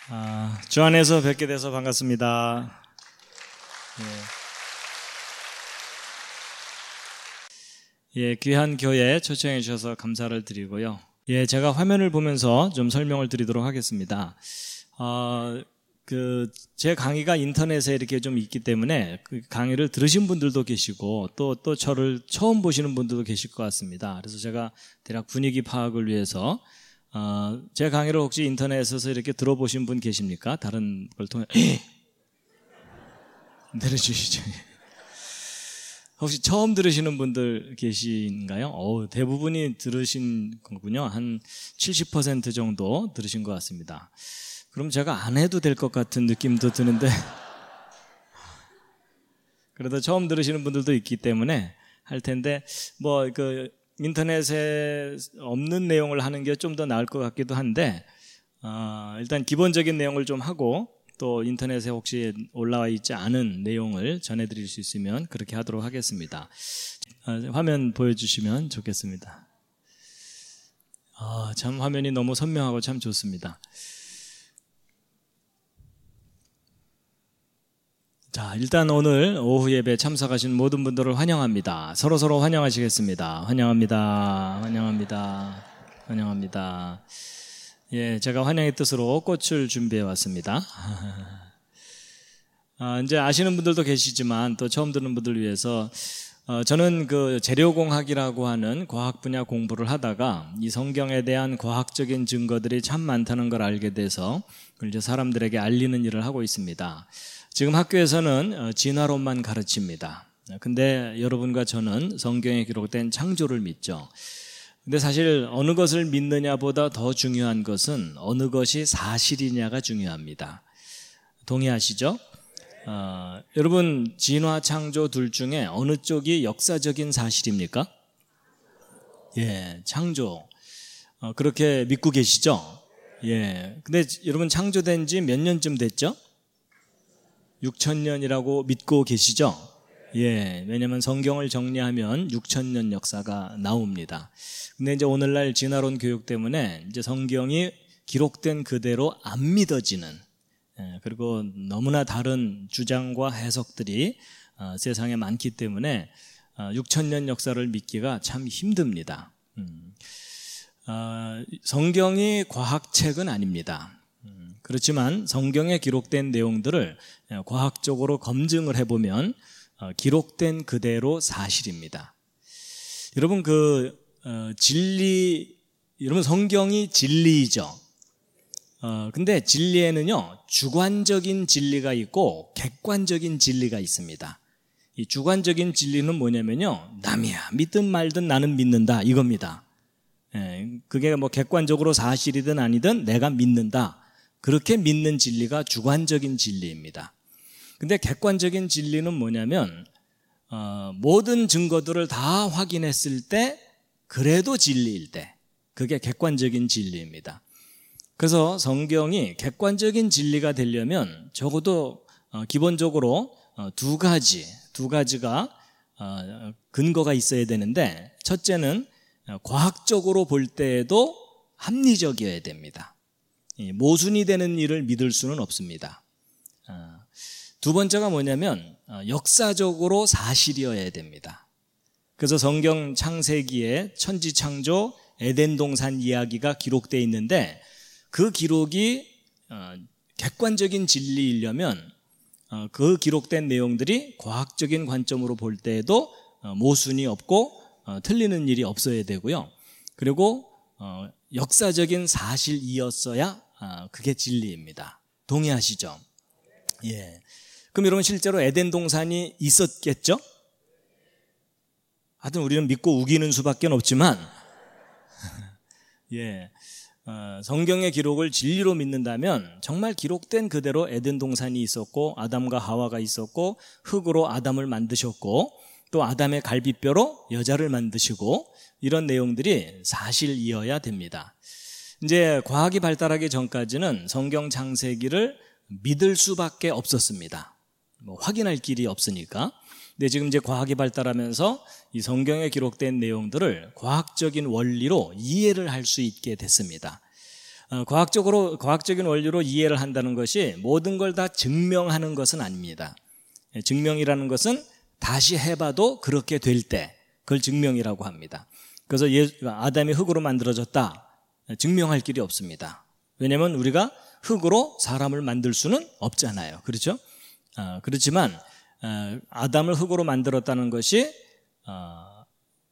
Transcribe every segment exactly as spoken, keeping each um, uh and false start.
아, 주 안에서 뵙게 돼서 반갑습니다. 예. 예, 귀한 교회에 초청해 주셔서 감사를 드리고요. 예, 제가 화면을 보면서 좀 설명을 드리도록 하겠습니다. 어, 그, 제 강의가 인터넷에 이렇게 좀 있기 때문에 그 강의를 들으신 분들도 계시고 또, 또 저를 처음 보시는 분들도 계실 것 같습니다. 그래서 제가 대략 분위기 파악을 위해서 어, 제 강의를 혹시 인터넷에서 이렇게 들어보신 분 계십니까? 다른 걸 통해 내려주시죠. 혹시 처음 들으시는 분들 계신가요? 어, 대부분이 들으신 거군요. 한 칠십 퍼센트 정도 들으신 것 같습니다. 그럼 제가 안 해도 될 것 같은 느낌도 드는데 그래도 처음 들으시는 분들도 있기 때문에 할 텐데 뭐 그 인터넷에 없는 내용을 하는 게 좀 더 나을 것 같기도 한데 어, 일단 기본적인 내용을 좀 하고 또 인터넷에 혹시 올라와 있지 않은 내용을 전해드릴 수 있으면 그렇게 하도록 하겠습니다. 어, 화면 보여주시면 좋겠습니다. 아, 참 화면이 너무 선명하고 참 좋습니다. 자, 일단 오늘 오후 예배 참석하신 모든 분들을 환영합니다. 서로서로 환영하시겠습니다. 환영합니다. 환영합니다. 환영합니다. 예, 제가 환영의 뜻으로 꽃을 준비해 왔습니다. 아, 이제 아시는 분들도 계시지만 또 처음 듣는 분들을 위해서 어, 저는 그 재료공학이라고 하는 과학 분야 공부를 하다가 이 성경에 대한 과학적인 증거들이 참 많다는 걸 알게 돼서 그걸 이제 사람들에게 알리는 일을 하고 있습니다. 지금 학교에서는 진화론만 가르칩니다. 근데 여러분과 저는 성경에 기록된 창조를 믿죠. 근데 사실 어느 것을 믿느냐보다 더 중요한 것은 어느 것이 사실이냐가 중요합니다. 동의하시죠? 어, 여러분 진화 창조 둘 중에 어느 쪽이 역사적인 사실입니까? 예, 창조. 어, 그렇게 믿고 계시죠? 예. 근데 여러분 창조된 지 몇 년쯤 됐죠? 육천 년이라고 믿고 계시죠? 예, 왜냐하면 성경을 정리하면 육천 년 역사가 나옵니다. 근데 이제 오늘날 진화론 교육 때문에 이제 성경이 기록된 그대로 안 믿어지는, 예, 그리고 너무나 다른 주장과 해석들이 어, 세상에 많기 때문에 어, 육천 년 역사를 믿기가 참 힘듭니다. 음, 어, 성경이 과학책은 아닙니다. 그렇지만 성경에 기록된 내용들을 과학적으로 검증을 해보면 기록된 그대로 사실입니다. 여러분 그 어, 진리, 여러분 성경이 진리이죠. 어, 근데 진리에는요 주관적인 진리가 있고 객관적인 진리가 있습니다. 이 주관적인 진리는 뭐냐면요, 남이야 믿든 말든 나는 믿는다 이겁니다. 예, 그게 뭐 객관적으로 사실이든 아니든 내가 믿는다. 그렇게 믿는 진리가 주관적인 진리입니다. 근데 객관적인 진리는 뭐냐면 어, 모든 증거들을 다 확인했을 때 그래도 진리일 때 그게 객관적인 진리입니다. 그래서 성경이 객관적인 진리가 되려면 적어도 어, 기본적으로 어, 두 가지 두 가지가 어, 근거가 있어야 되는데 첫째는 어, 과학적으로 볼 때에도 합리적이어야 됩니다. 모순이 되는 일을 믿을 수는 없습니다. 두 번째가 뭐냐면 역사적으로 사실이어야 됩니다. 그래서 성경 창세기에 천지창조 에덴 동산 이야기가 기록되어 있는데 그 기록이 객관적인 진리이려면 그 기록된 내용들이 과학적인 관점으로 볼 때에도 모순이 없고 틀리는 일이 없어야 되고요. 그리고 역사적인 사실이었어야 그게 진리입니다. 동의하시죠? 예. 그럼 여러분 실제로 에덴 동산이 있었겠죠? 하여튼 우리는 믿고 우기는 수밖에 없지만 예. 어, 성경의 기록을 진리로 믿는다면 정말 기록된 그대로 에덴 동산이 있었고 아담과 하와가 있었고 흙으로 아담을 만드셨고 또 아담의 갈비뼈로 여자를 만드시고 이런 내용들이 사실이어야 됩니다. 이제 과학이 발달하기 전까지는 성경 창세기를 믿을 수밖에 없었습니다. 뭐 확인할 길이 없으니까. 근데 지금 이제 과학이 발달하면서 이 성경에 기록된 내용들을 과학적인 원리로 이해를 할 수 있게 됐습니다. 과학적으로, 과학적인 원리로 이해를 한다는 것이 모든 걸 다 증명하는 것은 아닙니다. 증명이라는 것은 다시 해봐도 그렇게 될 때, 그걸 증명이라고 합니다. 그래서 아담이 흙으로 만들어졌다. 증명할 길이 없습니다. 왜냐하면 우리가 흙으로 사람을 만들 수는 없잖아요. 그렇죠? 어, 그렇지만 어, 아담을 흙으로 만들었다는 것이 어,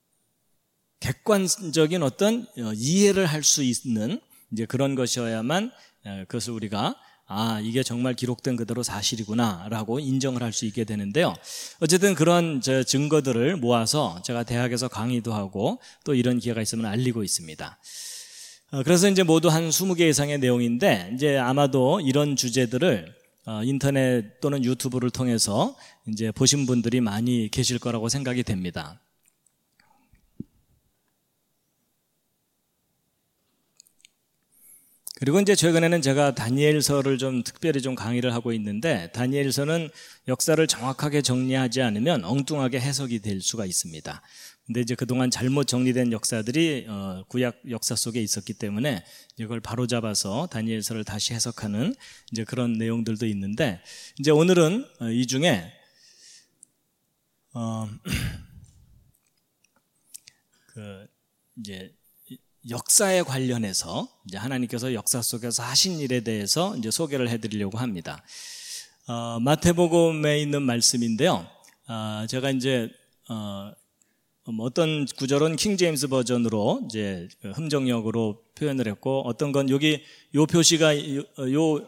객관적인 어떤 어, 이해를 할 수 있는 이제 그런 것이어야만 어, 그것을 우리가 아, 이게 정말 기록된 그대로 사실이구나 라고 인정을 할 수 있게 되는데요. 어쨌든 그런 저 증거들을 모아서 제가 대학에서 강의도 하고 또 이런 기회가 있으면 알리고 있습니다. 그래서 이제 모두 한 이십 개 이상의 내용인데 이제 아마도 이런 주제들을 인터넷 또는 유튜브를 통해서 이제 보신 분들이 많이 계실 거라고 생각이 됩니다. 그리고 이제 최근에는 제가 다니엘서를 좀 특별히 좀 강의를 하고 있는데 다니엘서는 역사를 정확하게 정리하지 않으면 엉뚱하게 해석이 될 수가 있습니다. 근데 이제 그동안 잘못 정리된 역사들이 어, 구약 역사 속에 있었기 때문에 이걸 바로잡아서 다니엘서를 다시 해석하는 이제 그런 내용들도 있는데 이제 오늘은 이 중에 어, 그 이제 역사에 관련해서 이제 하나님께서 역사 속에서 하신 일에 대해서 이제 소개를 해드리려고 합니다. 어, 마태복음에 있는 말씀인데요. 어, 제가 이제 어, 어떤 구절은 킹 제임스 버전으로 이제 흠정역으로 표현을 했고 어떤 건 여기 요 표시가 요,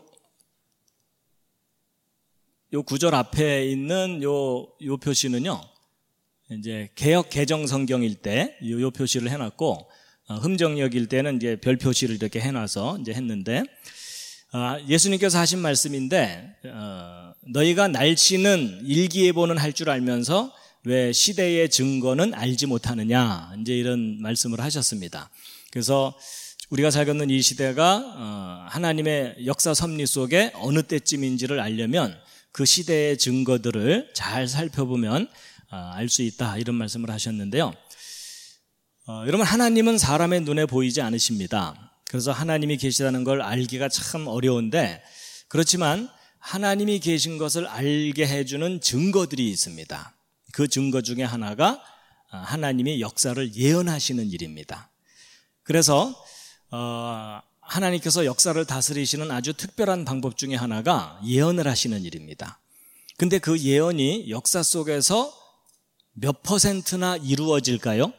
요 구절 앞에 있는 요, 요 표시는요. 이제 개역 개정 성경일 때 요, 요 표시를 해놨고 어, 흠정역일 때는 이제 별 표시를 이렇게 해놔서 이제 했는데 어, 예수님께서 하신 말씀인데 어, 너희가 날씨는 일기예보는 할 줄 알면서 왜 시대의 증거는 알지 못하느냐 이제 이런 말씀을 하셨습니다. 그래서 우리가 살고 있는 이 시대가 하나님의 역사 섭리 속에 어느 때쯤인지를 알려면 그 시대의 증거들을 잘 살펴보면 알 수 있다 이런 말씀을 하셨는데요. 어, 여러분 하나님은 사람의 눈에 보이지 않으십니다. 그래서 하나님이 계시다는 걸 알기가 참 어려운데 그렇지만 하나님이 계신 것을 알게 해주는 증거들이 있습니다. 그 증거 중에 하나가 하나님이 역사를 예언하시는 일입니다. 그래서 어, 하나님께서 역사를 다스리시는 아주 특별한 방법 중에 하나가 예언을 하시는 일입니다. 근데 그 예언이 역사 속에서 몇 퍼센트나 이루어질까요?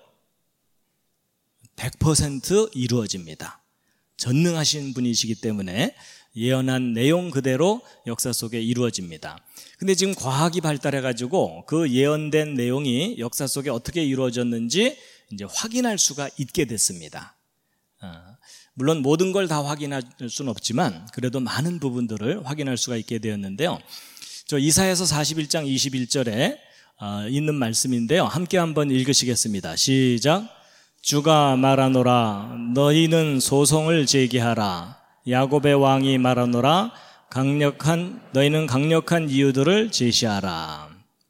백 퍼센트 이루어집니다. 전능하신 분이시기 때문에 예언한 내용 그대로 역사 속에 이루어집니다. 근데 지금 과학이 발달해가지고 그 예언된 내용이 역사 속에 어떻게 이루어졌는지 이제 확인할 수가 있게 됐습니다. 물론 모든 걸 다 확인할 수는 없지만 그래도 많은 부분들을 확인할 수가 있게 되었는데요. 저 이사야서 사십일 장 이십일 절에 있는 말씀인데요. 함께 한번 읽으시겠습니다. 시작. 주가 말하노라 너희는 소송을 제기하라. 야곱의 왕이 말하노라 강력한 너희는 강력한 이유들을 제시하라.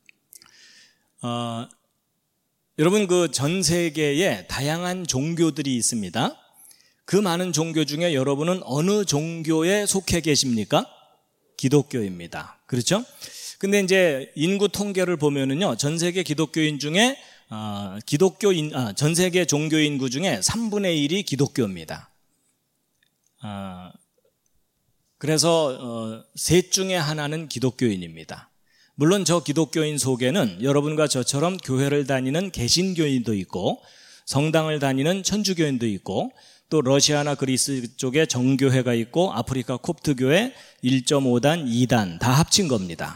어, 여러분 그 전 세계에 다양한 종교들이 있습니다. 그 많은 종교 중에 여러분은 어느 종교에 속해 계십니까? 기독교입니다. 그렇죠? 근데 이제 인구 통계를 보면은요, 전 세계 기독교인 중에 어, 기독교인 아, 전 세계 종교 인구 중에 삼분의 일이 기독교입니다. 어, 그래서 어, 셋 중에 하나는 기독교인입니다. 물론 저 기독교인 속에는 여러분과 저처럼 교회를 다니는 개신교인도 있고 성당을 다니는 천주교인도 있고 또 러시아나 그리스 쪽에 정교회가 있고 아프리카 콥트교회 일 점 오 단, 이 단 다 합친 겁니다.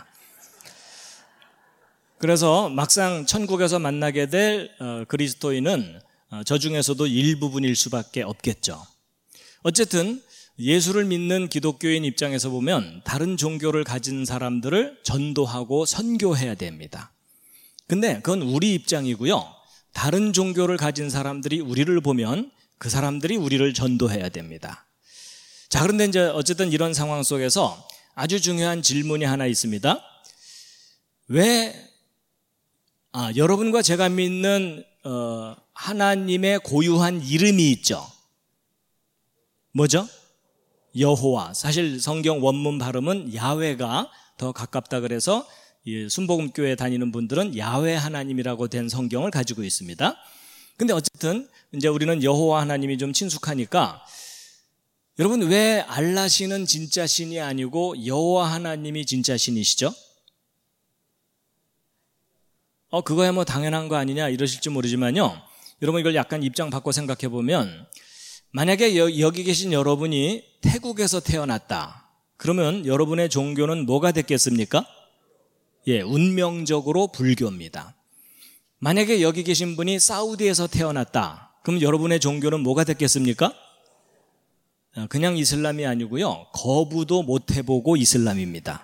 그래서 막상 천국에서 만나게 될 그리스도인은 저 중에서도 일부분일 수밖에 없겠죠. 어쨌든 예수를 믿는 기독교인 입장에서 보면 다른 종교를 가진 사람들을 전도하고 선교해야 됩니다. 근데 그건 우리 입장이고요. 다른 종교를 가진 사람들이 우리를 보면 그 사람들이 우리를 전도해야 됩니다. 자, 그런데 이제 어쨌든 이런 상황 속에서 아주 중요한 질문이 하나 있습니다. 왜 아, 여러분과 제가 믿는 어, 하나님의 고유한 이름이 있죠. 뭐죠? 여호와. 사실 성경 원문 발음은 야훼가 더 가깝다 그래서 순복음교회 다니는 분들은 야훼 하나님이라고 된 성경을 가지고 있습니다. 근데 어쨌든 이제 우리는 여호와 하나님이 좀 친숙하니까 여러분, 왜 알라 신은 진짜 신이 아니고 여호와 하나님이 진짜 신이시죠? 어, 그거야 뭐 당연한 거 아니냐 이러실지 모르지만요. 여러분, 이걸 약간 입장 바꿔 생각해 보면 만약에 여, 여기 계신 여러분이 태국에서 태어났다. 그러면 여러분의 종교는 뭐가 됐겠습니까? 예, 운명적으로 불교입니다. 만약에 여기 계신 분이 사우디에서 태어났다. 그럼 여러분의 종교는 뭐가 됐겠습니까? 그냥 이슬람이 아니고요. 거부도 못 해보고 이슬람입니다.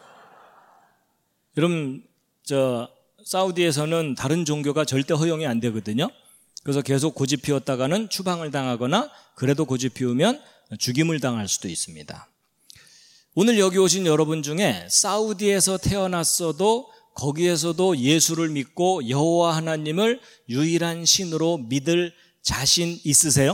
여러분, 저 사우디에서는 다른 종교가 절대 허용이 안 되거든요. 그래서 계속 고집 피웠다가는 추방을 당하거나 그래도 고집 피우면 죽임을 당할 수도 있습니다. 오늘 여기 오신 여러분 중에 사우디에서 태어났어도 거기에서도 예수를 믿고 여호와 하나님을 유일한 신으로 믿을 자신 있으세요?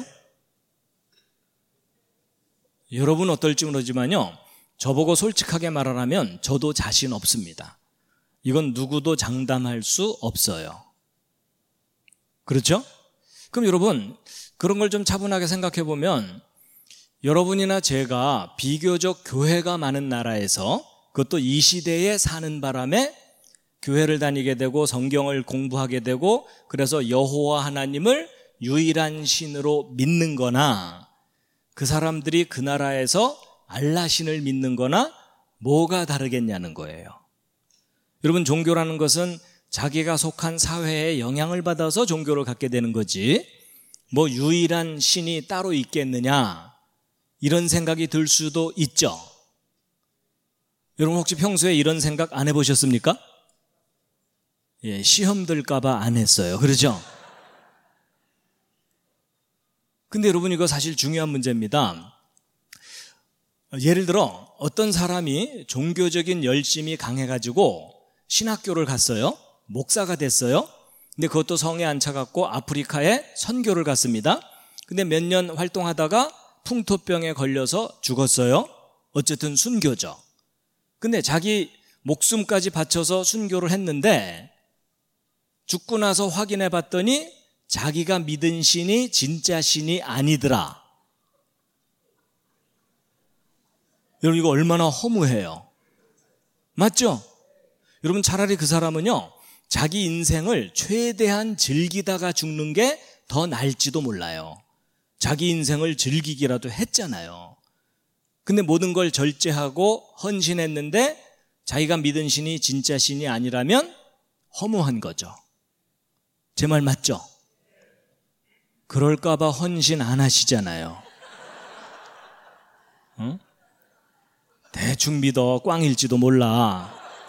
여러분 어떨지 모르지만요. 저보고 솔직하게 말하라면 저도 자신 없습니다. 이건 누구도 장담할 수 없어요. 그렇죠? 그럼 여러분, 그런 걸 좀 차분하게 생각해 보면 여러분이나 제가 비교적 교회가 많은 나라에서 그것도 이 시대에 사는 바람에 교회를 다니게 되고 성경을 공부하게 되고 그래서 여호와 하나님을 유일한 신으로 믿는 거나 그 사람들이 그 나라에서 알라 신을 믿는 거나 뭐가 다르겠냐는 거예요. 여러분, 종교라는 것은 자기가 속한 사회에 영향을 받아서 종교를 갖게 되는 거지 뭐 유일한 신이 따로 있겠느냐 이런 생각이 들 수도 있죠. 여러분 혹시 평소에 이런 생각 안 해보셨습니까? 예, 시험 들까 봐 안 했어요. 그렇죠? 근데 여러분 이거 사실 중요한 문제입니다. 예를 들어 어떤 사람이 종교적인 열심이 강해가지고 신학교를 갔어요. 목사가 됐어요. 근데 그것도 성에 안 차갖고 아프리카에 선교를 갔습니다. 근데 몇 년 활동하다가 풍토병에 걸려서 죽었어요. 어쨌든 순교죠. 근데 자기 목숨까지 바쳐서 순교를 했는데 죽고 나서 확인해 봤더니 자기가 믿은 신이 진짜 신이 아니더라. 여러분 이거 얼마나 허무해요. 맞죠? 여러분 차라리 그 사람은요 자기 인생을 최대한 즐기다가 죽는 게 더 나을지도 몰라요. 자기 인생을 즐기기라도 했잖아요. 근데 모든 걸 절제하고 헌신했는데 자기가 믿은 신이 진짜 신이 아니라면 허무한 거죠. 제 말 맞죠? 그럴까 봐 헌신 안 하시잖아요. 응? 대충 믿어 꽝일지도 몰라.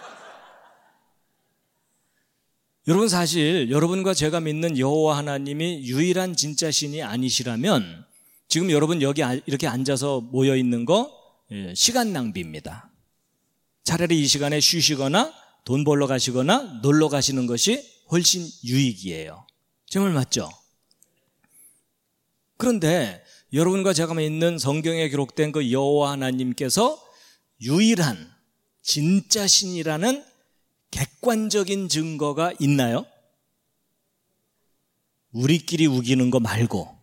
여러분 사실 여러분과 제가 믿는 여호와 하나님이 유일한 진짜 신이 아니시라면 지금 여러분 여기 이렇게 앉아서 모여 있는 거 시간 낭비입니다. 차라리 이 시간에 쉬시거나 돈 벌러 가시거나 놀러 가시는 것이 훨씬 유익이에요. 제 말 맞죠? 그런데 여러분과 제가 믿는 성경에 기록된 그 여호와 하나님께서 유일한 진짜 신이라는 객관적인 증거가 있나요? 우리끼리 우기는 거 말고.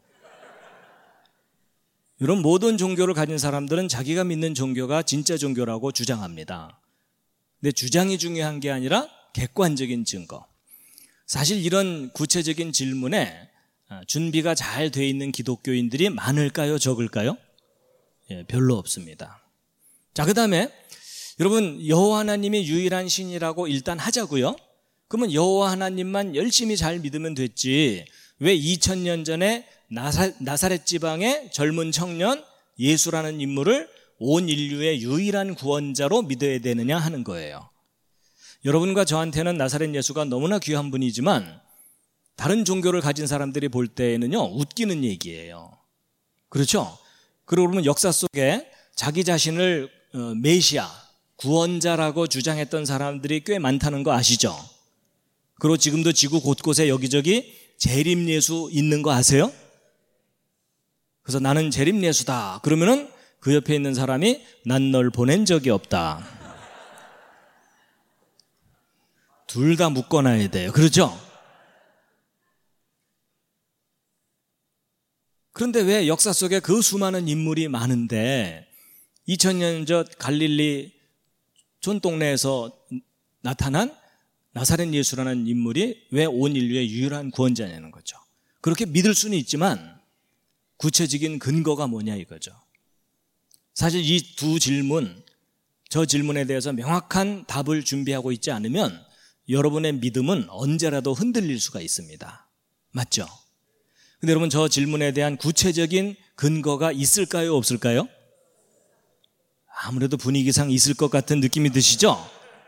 이런 모든 종교를 가진 사람들은 자기가 믿는 종교가 진짜 종교라고 주장합니다. 근데 주장이 중요한 게 아니라 객관적인 증거. 사실 이런 구체적인 질문에 준비가 잘 돼 있는 기독교인들이 많을까요? 적을까요? 예, 별로 없습니다. 자, 그 다음에 여러분 여호와 하나님이 유일한 신이라고 일단 하자고요. 그러면 여호와 하나님만 열심히 잘 믿으면 됐지 왜 이천 년 전에 나사, 나사렛 지방의 젊은 청년 예수라는 인물을 온 인류의 유일한 구원자로 믿어야 되느냐 하는 거예요. 여러분과 저한테는 나사렛 예수가 너무나 귀한 분이지만 다른 종교를 가진 사람들이 볼 때에는요 웃기는 얘기예요. 그렇죠? 그리고 그러면 역사 속에 자기 자신을 메시아, 구원자라고 주장했던 사람들이 꽤 많다는 거 아시죠? 그리고 지금도 지구 곳곳에 여기저기 재림예수 있는 거 아세요? 그래서 나는 재림예수다 그러면은 그 옆에 있는 사람이 난 널 보낸 적이 없다. 둘 다 묶어놔야 돼요. 그렇죠? 그런데 왜 역사 속에 그 수많은 인물이 많은데 이천 년 전 갈릴리 촌동네에서 나타난 나사렛 예수라는 인물이 왜 온 인류의 유일한 구원자냐는 거죠. 그렇게 믿을 수는 있지만 구체적인 근거가 뭐냐 이거죠. 사실 이 두 질문, 저 질문에 대해서 명확한 답을 준비하고 있지 않으면 여러분의 믿음은 언제라도 흔들릴 수가 있습니다. 맞죠? 근데 여러분 저 질문에 대한 구체적인 근거가 있을까요? 없을까요? 아무래도 분위기상 있을 것 같은 느낌이 드시죠?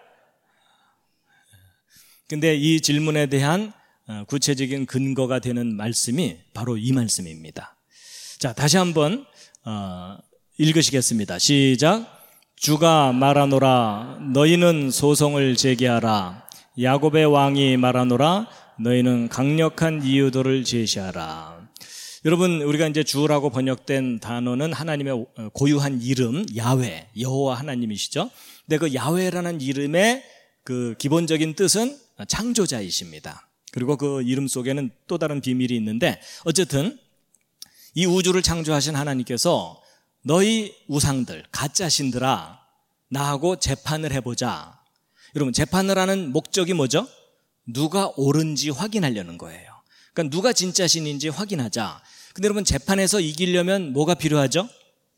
근데 이 질문에 대한 구체적인 근거가 되는 말씀이 바로 이 말씀입니다. 자, 다시 한번 어, 읽으시겠습니다. 시작. 주가 말하노라 너희는 소송을 제기하라. 야곱의 왕이 말하노라 너희는 강력한 이유들을 제시하라. 여러분 우리가 이제 주라고 번역된 단어는 하나님의 고유한 이름 야훼, 여호와 하나님이시죠. 근데 그 야훼라는 이름의 그 기본적인 뜻은 창조자이십니다. 그리고 그 이름 속에는 또 다른 비밀이 있는데 어쨌든 이 우주를 창조하신 하나님께서 너희 우상들, 가짜 신들아 나하고 재판을 해보자. 여러분 재판을 하는 목적이 뭐죠? 누가 옳은지 확인하려는 거예요. 그러니까 누가 진짜 신인지 확인하자. 근데 여러분 재판에서 이기려면 뭐가 필요하죠?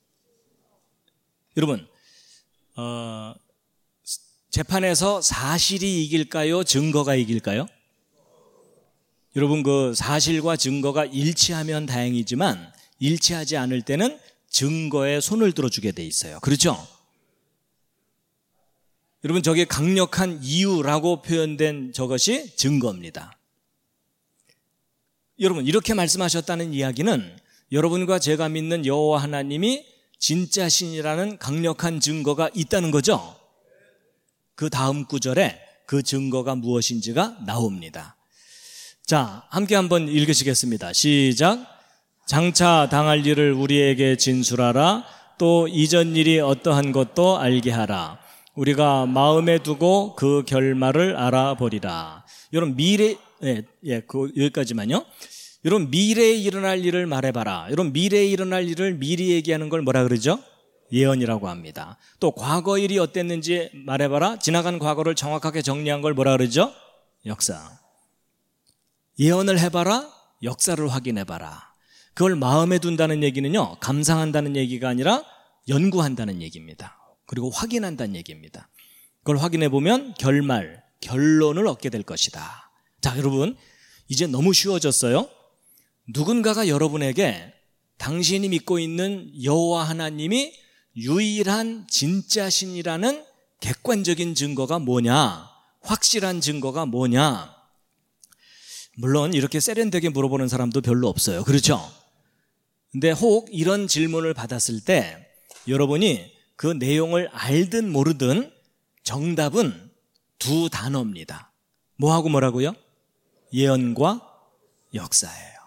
여러분 어, 재판에서 사실이 이길까요? 증거가 이길까요? 여러분 그 사실과 증거가 일치하면 다행이지만 일치하지 않을 때는 증거에 손을 들어주게 돼 있어요. 그렇죠? 여러분 저게 강력한 이유라고 표현된 저것이 증거입니다. 여러분 이렇게 말씀하셨다는 이야기는 여러분과 제가 믿는 여호와 하나님이 진짜 신이라는 강력한 증거가 있다는 거죠. 그 다음 구절에 그 증거가 무엇인지가 나옵니다. 자, 함께 한번 읽으시겠습니다. 시작. 장차 당할 일을 우리에게 진술하라. 또 이전 일이 어떠한 것도 알게 하라. 우리가 마음에 두고 그 결말을 알아보리라. 여러분 미래 예, 예, 그 여기까지만요. 여러분 미래에 일어날 일을 말해봐라. 여러분 미래에 일어날 일을 미리 얘기하는 걸 뭐라 그러죠? 예언이라고 합니다. 또 과거 일이 어땠는지 말해봐라. 지나간 과거를 정확하게 정리한 걸 뭐라 그러죠? 역사. 예언을 해봐라. 역사를 확인해봐라. 그걸 마음에 둔다는 얘기는요, 감상한다는 얘기가 아니라 연구한다는 얘기입니다. 그리고 확인한다는 얘기입니다. 그걸 확인해 보면 결말, 결론을 얻게 될 것이다. 자, 여러분 이제 너무 쉬워졌어요. 누군가가 여러분에게 당신이 믿고 있는 여호와 하나님이 유일한 진짜 신이라는 객관적인 증거가 뭐냐, 확실한 증거가 뭐냐. 물론 이렇게 세련되게 물어보는 사람도 별로 없어요. 그렇죠? 근데 혹 이런 질문을 받았을 때 여러분이 그 내용을 알든 모르든 정답은 두 단어입니다. 뭐하고 뭐라고요? 예언과 역사예요.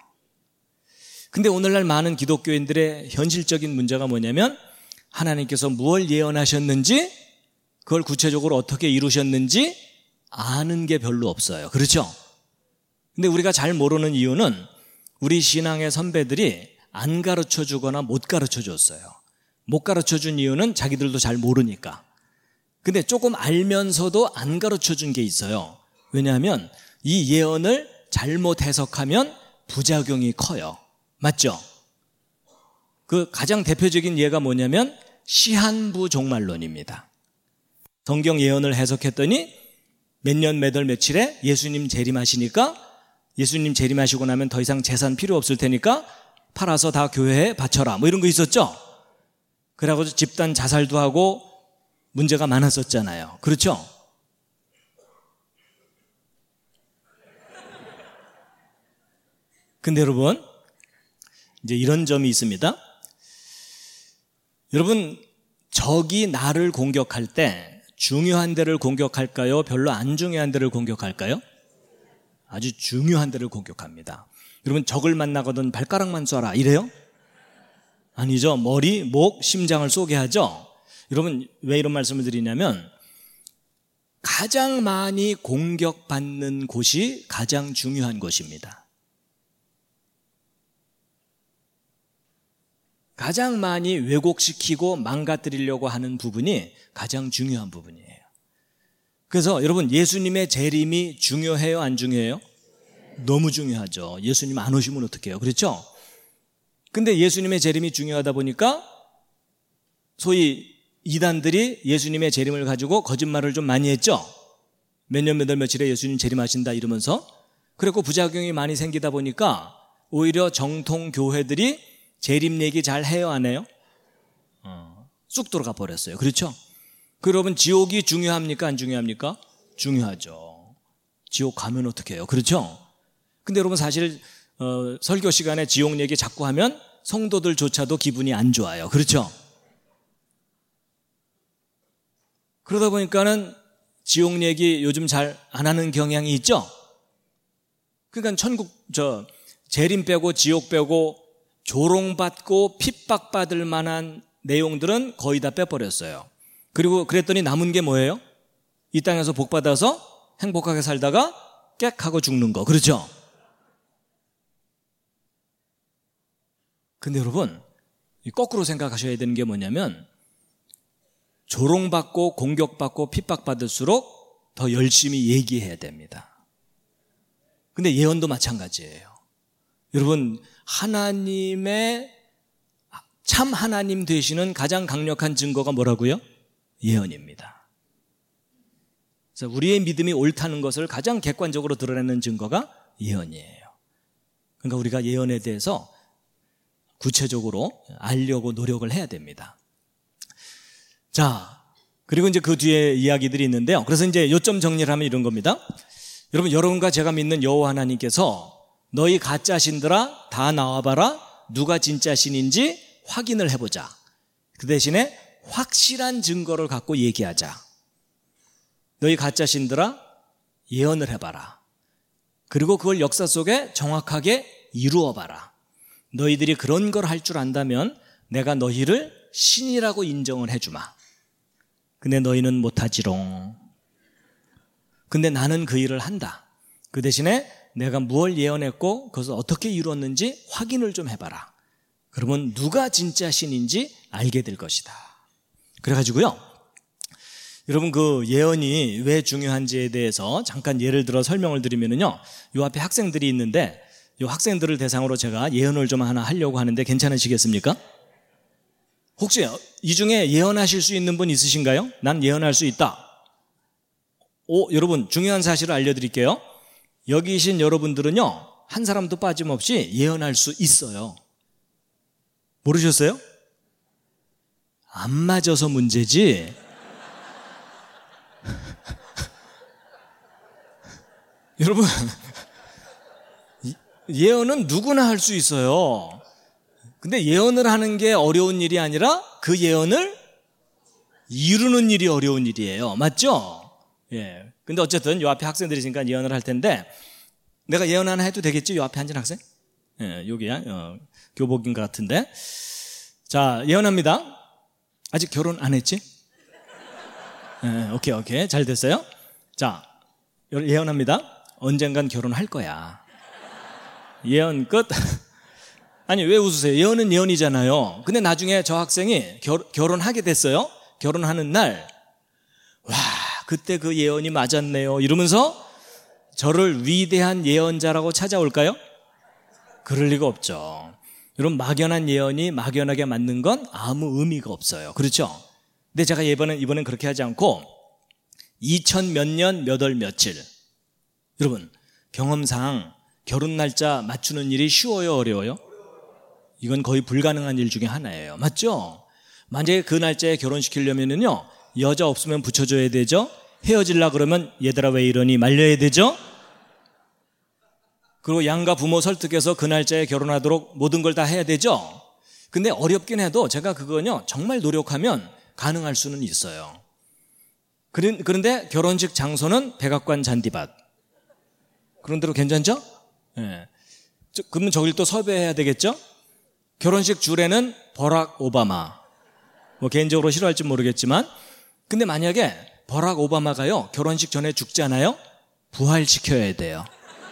근데 오늘날 많은 기독교인들의 현실적인 문제가 뭐냐면 하나님께서 무엇을 예언하셨는지 그걸 구체적으로 어떻게 이루셨는지 아는 게 별로 없어요. 그렇죠? 근데 우리가 잘 모르는 이유는 우리 신앙의 선배들이 안 가르쳐 주거나 못 가르쳐 줬어요. 못 가르쳐 준 이유는 자기들도 잘 모르니까. 근데 조금 알면서도 안 가르쳐 준 게 있어요. 왜냐하면 이 예언을 잘못 해석하면 부작용이 커요. 맞죠? 그 가장 대표적인 예가 뭐냐면 시한부 종말론입니다. 성경 예언을 해석했더니 몇 년 몇 월 며칠에 예수님 재림하시니까 예수님 재림하시고 나면 더 이상 재산 필요 없을 테니까 팔아서 다 교회에 바쳐라 뭐 이런 거 있었죠? 그래가지고 집단 자살도 하고 문제가 많았었잖아요. 그렇죠? 근데 여러분 이제 이런 점이 있습니다. 여러분 적이 나를 공격할 때 중요한 데를 공격할까요? 별로 안 중요한 데를 공격할까요? 아주 중요한 데를 공격합니다. 여러분 적을 만나거든 발가락만 쏴라 이래요? 아니죠. 머리, 목, 심장을 쏘게 하죠. 여러분 왜 이런 말씀을 드리냐면 가장 많이 공격받는 곳이 가장 중요한 곳입니다. 가장 많이 왜곡시키고 망가뜨리려고 하는 부분이 가장 중요한 부분이에요. 그래서 여러분 예수님의 재림이 중요해요? 안 중요해요? 너무 중요하죠. 예수님 안 오시면 어떡해요? 그렇죠? 근데 예수님의 재림이 중요하다 보니까 소위 이단들이 예수님의 재림을 가지고 거짓말을 좀 많이 했죠. 몇 년 몇 월 며칠에 예수님 재림하신다 이러면서. 그리고 부작용이 많이 생기다 보니까 오히려 정통 교회들이 재림 얘기 잘 해요 안 해요? 어, 쑥 들어가 버렸어요. 그렇죠? 그러면 지옥이 중요합니까 안 중요합니까? 중요하죠. 지옥 가면 어떻게 해요? 그렇죠? 근데 여러분 사실 어, 설교 시간에 지옥 얘기 자꾸 하면 성도들조차도 기분이 안 좋아요. 그렇죠? 그러다 보니까는 지옥 얘기 요즘 잘 안 하는 경향이 있죠? 그러니까 천국, 저, 재림 빼고 지옥 빼고 조롱받고 핍박받을 만한 내용들은 거의 다 빼버렸어요. 그리고 그랬더니 남은 게 뭐예요? 이 땅에서 복받아서 행복하게 살다가 깨끗 하고 죽는 거. 그렇죠? 근데 여러분, 거꾸로 생각하셔야 되는 게 뭐냐면 조롱받고 공격받고 핍박받을수록 더 열심히 얘기해야 됩니다. 근데 예언도 마찬가지예요. 여러분, 하나님의 참 하나님 되시는 가장 강력한 증거가 뭐라고요? 예언입니다. 그래서 우리의 믿음이 옳다는 것을 가장 객관적으로 드러내는 증거가 예언이에요. 그러니까 우리가 예언에 대해서 구체적으로 알려고 노력을 해야 됩니다. 자, 그리고 이제 그 뒤에 이야기들이 있는데요. 그래서 이제 요점 정리를 하면 이런 겁니다. 여러분, 여러분과 제가 믿는 여호와 하나님께서 너희 가짜 신들아 다 나와봐라. 누가 진짜 신인지 확인을 해보자. 그 대신에 확실한 증거를 갖고 얘기하자. 너희 가짜 신들아 예언을 해봐라. 그리고 그걸 역사 속에 정확하게 이루어봐라. 너희들이 그런 걸 할 줄 안다면 내가 너희를 신이라고 인정을 해주마. 근데 너희는 못하지롱. 근데 나는 그 일을 한다. 그 대신에 내가 무엇을 예언했고 그것을 어떻게 이루었는지 확인을 좀 해봐라. 그러면 누가 진짜 신인지 알게 될 것이다. 그래가지고요, 여러분 그 예언이 왜 중요한지에 대해서 잠깐 예를 들어 설명을 드리면요, 요 앞에 학생들이 있는데 이 학생들을 대상으로 제가 예언을 좀 하나 하려고 하는데 괜찮으시겠습니까? 혹시 이 중에 예언하실 수 있는 분 있으신가요? 난 예언할 수 있다. 오, 여러분 중요한 사실을 알려드릴게요. 여기 계신 여러분들은요, 한 사람도 빠짐없이 예언할 수 있어요. 모르셨어요? 안 맞아서 문제지. 여러분, 예언은 누구나 할 수 있어요. 근데 예언을 하는 게 어려운 일이 아니라 그 예언을 이루는 일이 어려운 일이에요. 맞죠? 예. 근데 어쨌든 요 앞에 학생들이 있으니까 예언을 할 텐데, 내가 예언 하나 해도 되겠지? 요 앞에 앉은 학생? 예, 여기야. 어, 교복인 것 같은데. 자, 예언합니다. 아직 결혼 안 했지? 예, 오케이, 오케이. 잘 됐어요. 자, 예언합니다. 언젠간 결혼할 거야. 예언 끝. 아니, 왜 웃으세요? 예언은 예언이잖아요. 근데 나중에 저 학생이 결, 결혼하게 됐어요. 결혼하는 날, 와, 그때 그 예언이 맞았네요 이러면서 저를 위대한 예언자라고 찾아올까요? 그럴 리가 없죠. 여러분, 막연한 예언이 막연하게 맞는 건 아무 의미가 없어요. 그렇죠? 근데 제가 이번엔, 이번엔 그렇게 하지 않고 이천 몇 년 몇 월 며칠, 여러분 경험상 결혼 날짜 맞추는 일이 쉬워요 어려워요? 이건 거의 불가능한 일 중에 하나예요. 맞죠? 만약에 그 날짜에 결혼시키려면요, 여자 없으면 붙여줘야 되죠. 헤어질라 그러면 얘들아 왜 이러니 말려야 되죠. 그리고 양가 부모 설득해서 그 날짜에 결혼하도록 모든 걸 다 해야 되죠. 근데 어렵긴 해도 제가 그거는요, 정말 노력하면 가능할 수는 있어요. 그런데 결혼식 장소는 백악관 잔디밭. 그런 대로 괜찮죠? 예. 그러면 저길 또 섭외해야 되겠죠? 결혼식 주례는 버락 오바마. 뭐 개인적으로 싫어할지 모르겠지만, 근데 만약에 버락 오바마가요 결혼식 전에 죽잖아요. 부활시켜야 돼요.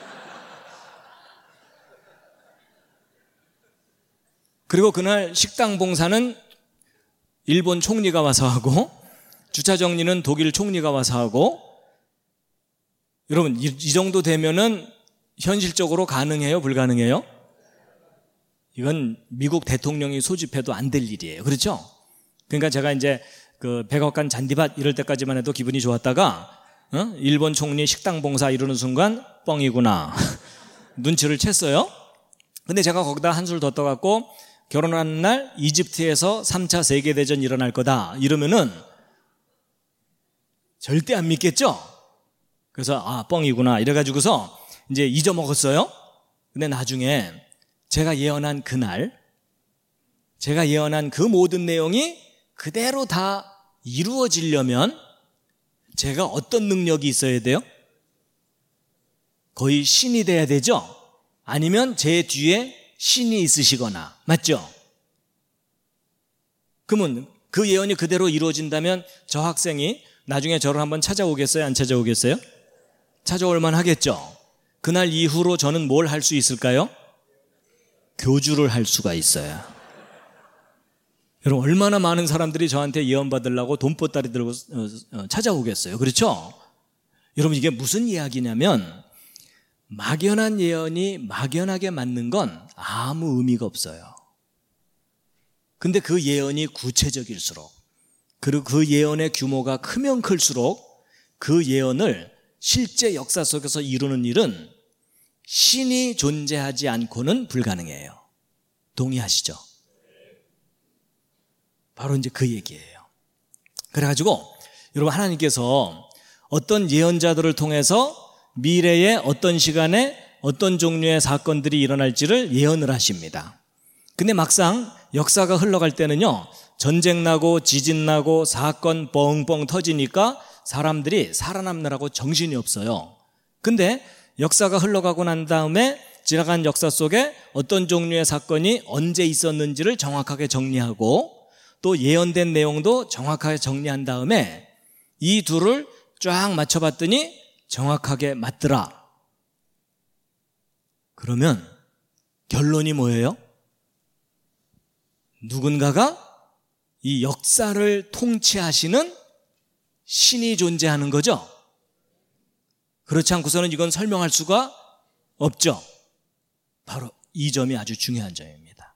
그리고 그날 식당 봉사는 일본 총리가 와서 하고, 주차 정리는 독일 총리가 와서 하고. 여러분, 이, 이 정도 되면은 현실적으로 가능해요? 불가능해요? 이건 미국 대통령이 소집해도 안 될 일이에요. 그렇죠? 그러니까 제가 이제 그 백악관 잔디밭 이럴 때까지만 해도 기분이 좋았다가, 어? 일본 총리 식당 봉사 이러는 순간 뻥이구나. 눈치를 챘어요. 근데 제가 거기다 한술 더 떠갖고, 결혼하는 날 이집트에서 삼 차 세계대전 일어날 거다 이러면은 절대 안 믿겠죠? 그래서 아 뻥이구나 이래가지고서 이제 잊어먹었어요. 근데 나중에 제가 예언한 그날, 제가 예언한 그 모든 내용이 그대로 다 이루어지려면 제가 어떤 능력이 있어야 돼요? 거의 신이 돼야 되죠? 아니면 제 뒤에 신이 있으시거나, 맞죠? 그러면 그 예언이 그대로 이루어진다면 저 학생이 나중에 저를 한번 찾아오겠어요? 안 찾아오겠어요? 찾아올 만 하겠죠? 그날 이후로 저는 뭘 할 수 있을까요? 교주를 할 수가 있어요. 여러분, 얼마나 많은 사람들이 저한테 예언 받으려고 돈보따리 들고 찾아오겠어요. 그렇죠? 여러분, 이게 무슨 이야기냐면 막연한 예언이 막연하게 맞는 건 아무 의미가 없어요. 근데 그 예언이 구체적일수록, 그리고 그 예언의 규모가 크면 클수록 그 예언을 실제 역사 속에서 이루는 일은 신이 존재하지 않고는 불가능해요. 동의하시죠? 바로 이제 그 얘기예요. 그래가지고 여러분, 하나님께서 어떤 예언자들을 통해서 미래에 어떤 시간에 어떤 종류의 사건들이 일어날지를 예언을 하십니다. 근데 막상 역사가 흘러갈 때는요, 전쟁 나고 지진 나고 사건 뻥뻥 터지니까 사람들이 살아남느라고 정신이 없어요. 근데 역사가 흘러가고 난 다음에 지나간 역사 속에 어떤 종류의 사건이 언제 있었는지를 정확하게 정리하고, 또 예언된 내용도 정확하게 정리한 다음에 이 둘을 쫙 맞춰봤더니 정확하게 맞더라. 그러면 결론이 뭐예요? 누군가가 이 역사를 통치하시는 신이 존재하는 거죠. 그렇지 않고서는 이건 설명할 수가 없죠. 바로 이 점이 아주 중요한 점입니다.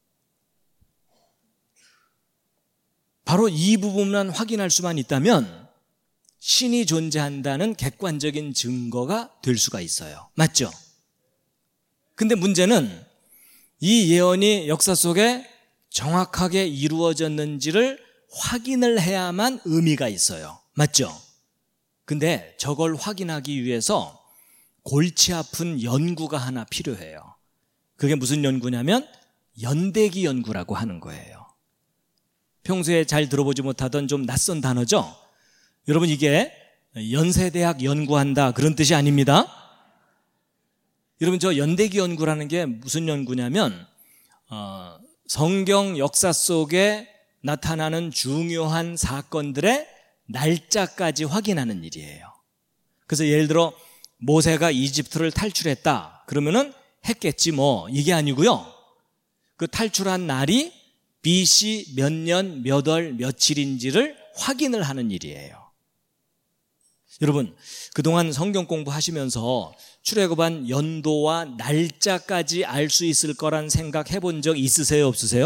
바로 이 부분만 확인할 수만 있다면 신이 존재한다는 객관적인 증거가 될 수가 있어요. 맞죠? 근데 문제는 이 예언이 역사 속에 정확하게 이루어졌는지를 확인을 해야만 의미가 있어요. 맞죠? 근데 저걸 확인하기 위해서 골치 아픈 연구가 하나 필요해요. 그게 무슨 연구냐면 연대기 연구라고 하는 거예요. 평소에 잘 들어보지 못하던 좀 낯선 단어죠? 여러분, 이게 연세대학 연구한다 그런 뜻이 아닙니다. 여러분, 저 연대기 연구라는 게 무슨 연구냐면 어, 성경 역사 속에 나타나는 중요한 사건들의 날짜까지 확인하는 일이에요. 그래서 예를 들어 모세가 이집트를 탈출했다 그러면은 했겠지 뭐, 이게 아니고요. 그 탈출한 날이 비씨 몇 년 몇 월 며칠인지를 확인을 하는 일이에요. 여러분, 그동안 성경 공부하시면서 출애굽한 연도와 날짜까지 알 수 있을 거란 생각 해본 적 있으세요? 없으세요?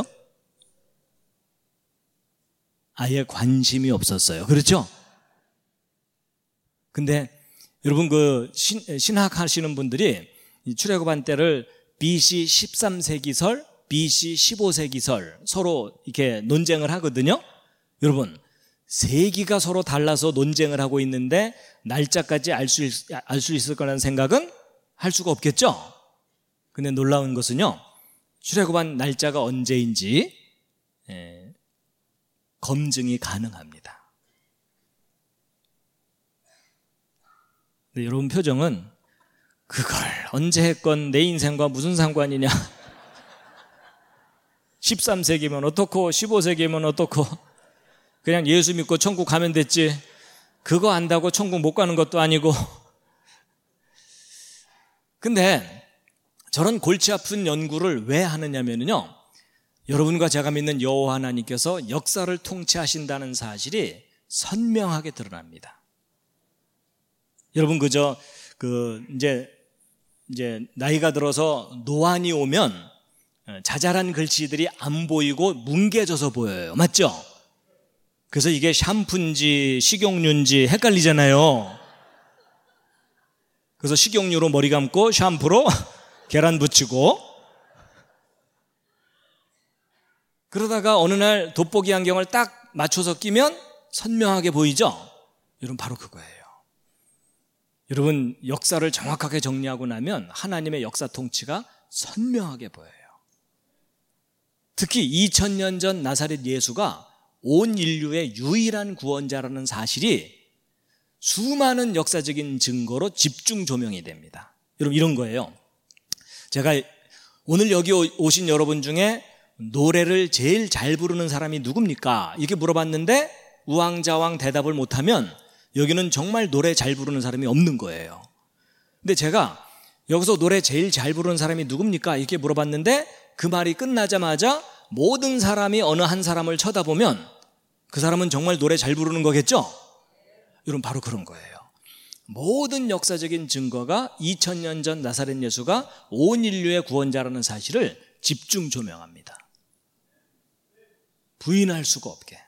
아예 관심이 없었어요. 그렇죠? 근데 여러분, 그 신, 신학 하시는 분들이 출애굽한 때를 비씨 십삼 세기설, 비씨 십오 세기설 서로 이렇게 논쟁을 하거든요. 여러분, 세기가 서로 달라서 논쟁을 하고 있는데 날짜까지 알 수 알 수 있을 거라는 생각은 할 수가 없겠죠. 근데 놀라운 것은요, 출애굽한 날짜가 언제인지 예, 검증이 가능합니다. 근데 여러분 표정은 그걸 언제 했건 내 인생과 무슨 상관이냐. 십삼 세기면 어떻고 십오 세기면 어떻고 그냥 예수 믿고 천국 가면 됐지 그거 안다고 천국 못 가는 것도 아니고. 근데 저런 골치 아픈 연구를 왜 하느냐면요, 여러분과 제가 믿는 여호와 하나님께서 역사를 통치하신다는 사실이 선명하게 드러납니다. 여러분 그저 그 이제 이제 나이가 들어서 노안이 오면 자잘한 글씨들이 안 보이고 뭉개져서 보여요. 맞죠? 그래서 이게 샴푸인지 식용유인지 헷갈리잖아요. 그래서 식용유로 머리 감고 샴푸로 계란 붙이고 그러다가 어느 날 돋보기 안경을 딱 맞춰서 끼면 선명하게 보이죠? 여러분 바로 그거예요. 여러분 역사를 정확하게 정리하고 나면 하나님의 역사 통치가 선명하게 보여요. 특히 이천 년 전 나사렛 예수가 온 인류의 유일한 구원자라는 사실이 수많은 역사적인 증거로 집중 조명이 됩니다. 여러분 이런 거예요. 제가 오늘 여기 오신 여러분 중에 노래를 제일 잘 부르는 사람이 누굽니까? 이렇게 물어봤는데 우왕좌왕 대답을 못하면 여기는 정말 노래 잘 부르는 사람이 없는 거예요. 근데 제가 여기서 노래 제일 잘 부르는 사람이 누굽니까? 이렇게 물어봤는데 그 말이 끝나자마자 모든 사람이 어느 한 사람을 쳐다보면 그 사람은 정말 노래 잘 부르는 거겠죠? 여러분 바로 그런 거예요. 모든 역사적인 증거가 이천 년 전 나사렛 예수가 온 인류의 구원자라는 사실을 집중 조명합니다. 부인할 수가 없게.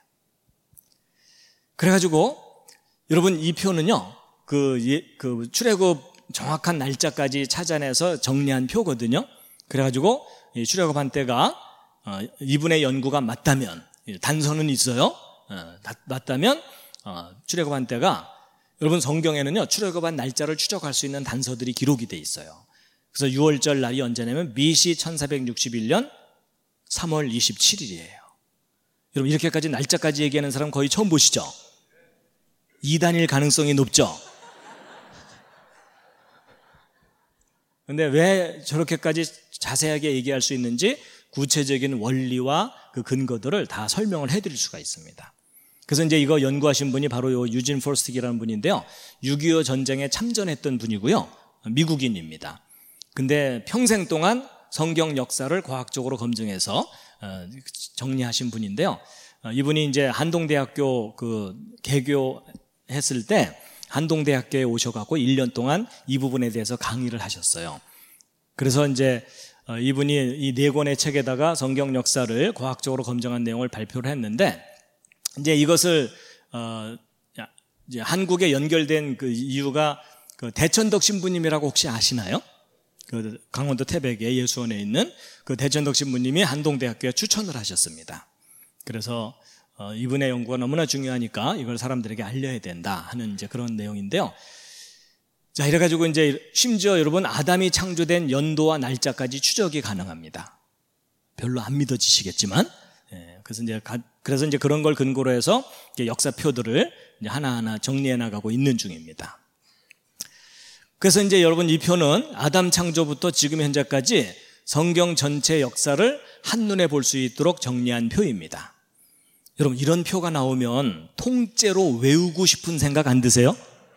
그래가지고 여러분 이 표는요, 그, 예, 그 출애굽 정확한 날짜까지 찾아내서 정리한 표거든요. 그래가지고 이 출애굽한 때가 어, 이분의 연구가 맞다면, 단서는 있어요. 어, 맞다면 어, 출애굽한 때가, 여러분 성경에는요 출애굽한 날짜를 추적할 수 있는 단서들이 기록이 돼 있어요. 그래서 유월절 날이 언제냐면 비씨 천사백육십일 년 삼월 이십칠일이에요. 여러분 이렇게까지 날짜까지 얘기하는 사람 거의 처음 보시죠? 이단일 가능성이 높죠? 근데 왜 저렇게까지 자세하게 얘기할 수 있는지 구체적인 원리와 그 근거들을 다 설명을 해드릴 수가 있습니다. 그래서 이제 이거 연구하신 분이 바로 요 유진 포스틱이라는 분인데요, 육이오 전쟁에 참전했던 분이고요, 미국인입니다. 근데 평생 동안 성경 역사를 과학적으로 검증해서 정리하신 분인데요, 이분이 이제 한동대학교 그 개교했을 때 한동대학교에 오셔갖고 일 년 동안 이 부분에 대해서 강의를 하셨어요. 그래서 이제 이분이 이 네 권의 책에다가 성경 역사를 과학적으로 검증한 내용을 발표를 했는데, 이제 이것을 어 이제 한국에 연결된 그 이유가 그 대천덕 신부님이라고 혹시 아시나요? 그 강원도 태백에 예수원에 있는 그 대천덕 신부님이 한동대학교에 추천을 하셨습니다. 그래서 어 이분의 연구가 너무나 중요하니까 이걸 사람들에게 알려야 된다 하는 이제 그런 내용인데요. 자, 이래가지고 이제 심지어 여러분 아담이 창조된 연도와 날짜까지 추적이 가능합니다. 별로 안 믿어지시겠지만, 예, 그래서 이제 가, 그래서 이제 그런 걸 근거로 해서 역사표들을 이제 하나하나 정리해 나가고 있는 중입니다. 그래서 이제 여러분 이 표는 아담 창조부터 지금 현재까지 성경 전체 역사를 한눈에 볼 수 있도록 정리한 표입니다. 여러분 이런 표가 나오면 통째로 외우고 싶은 생각 안 드세요?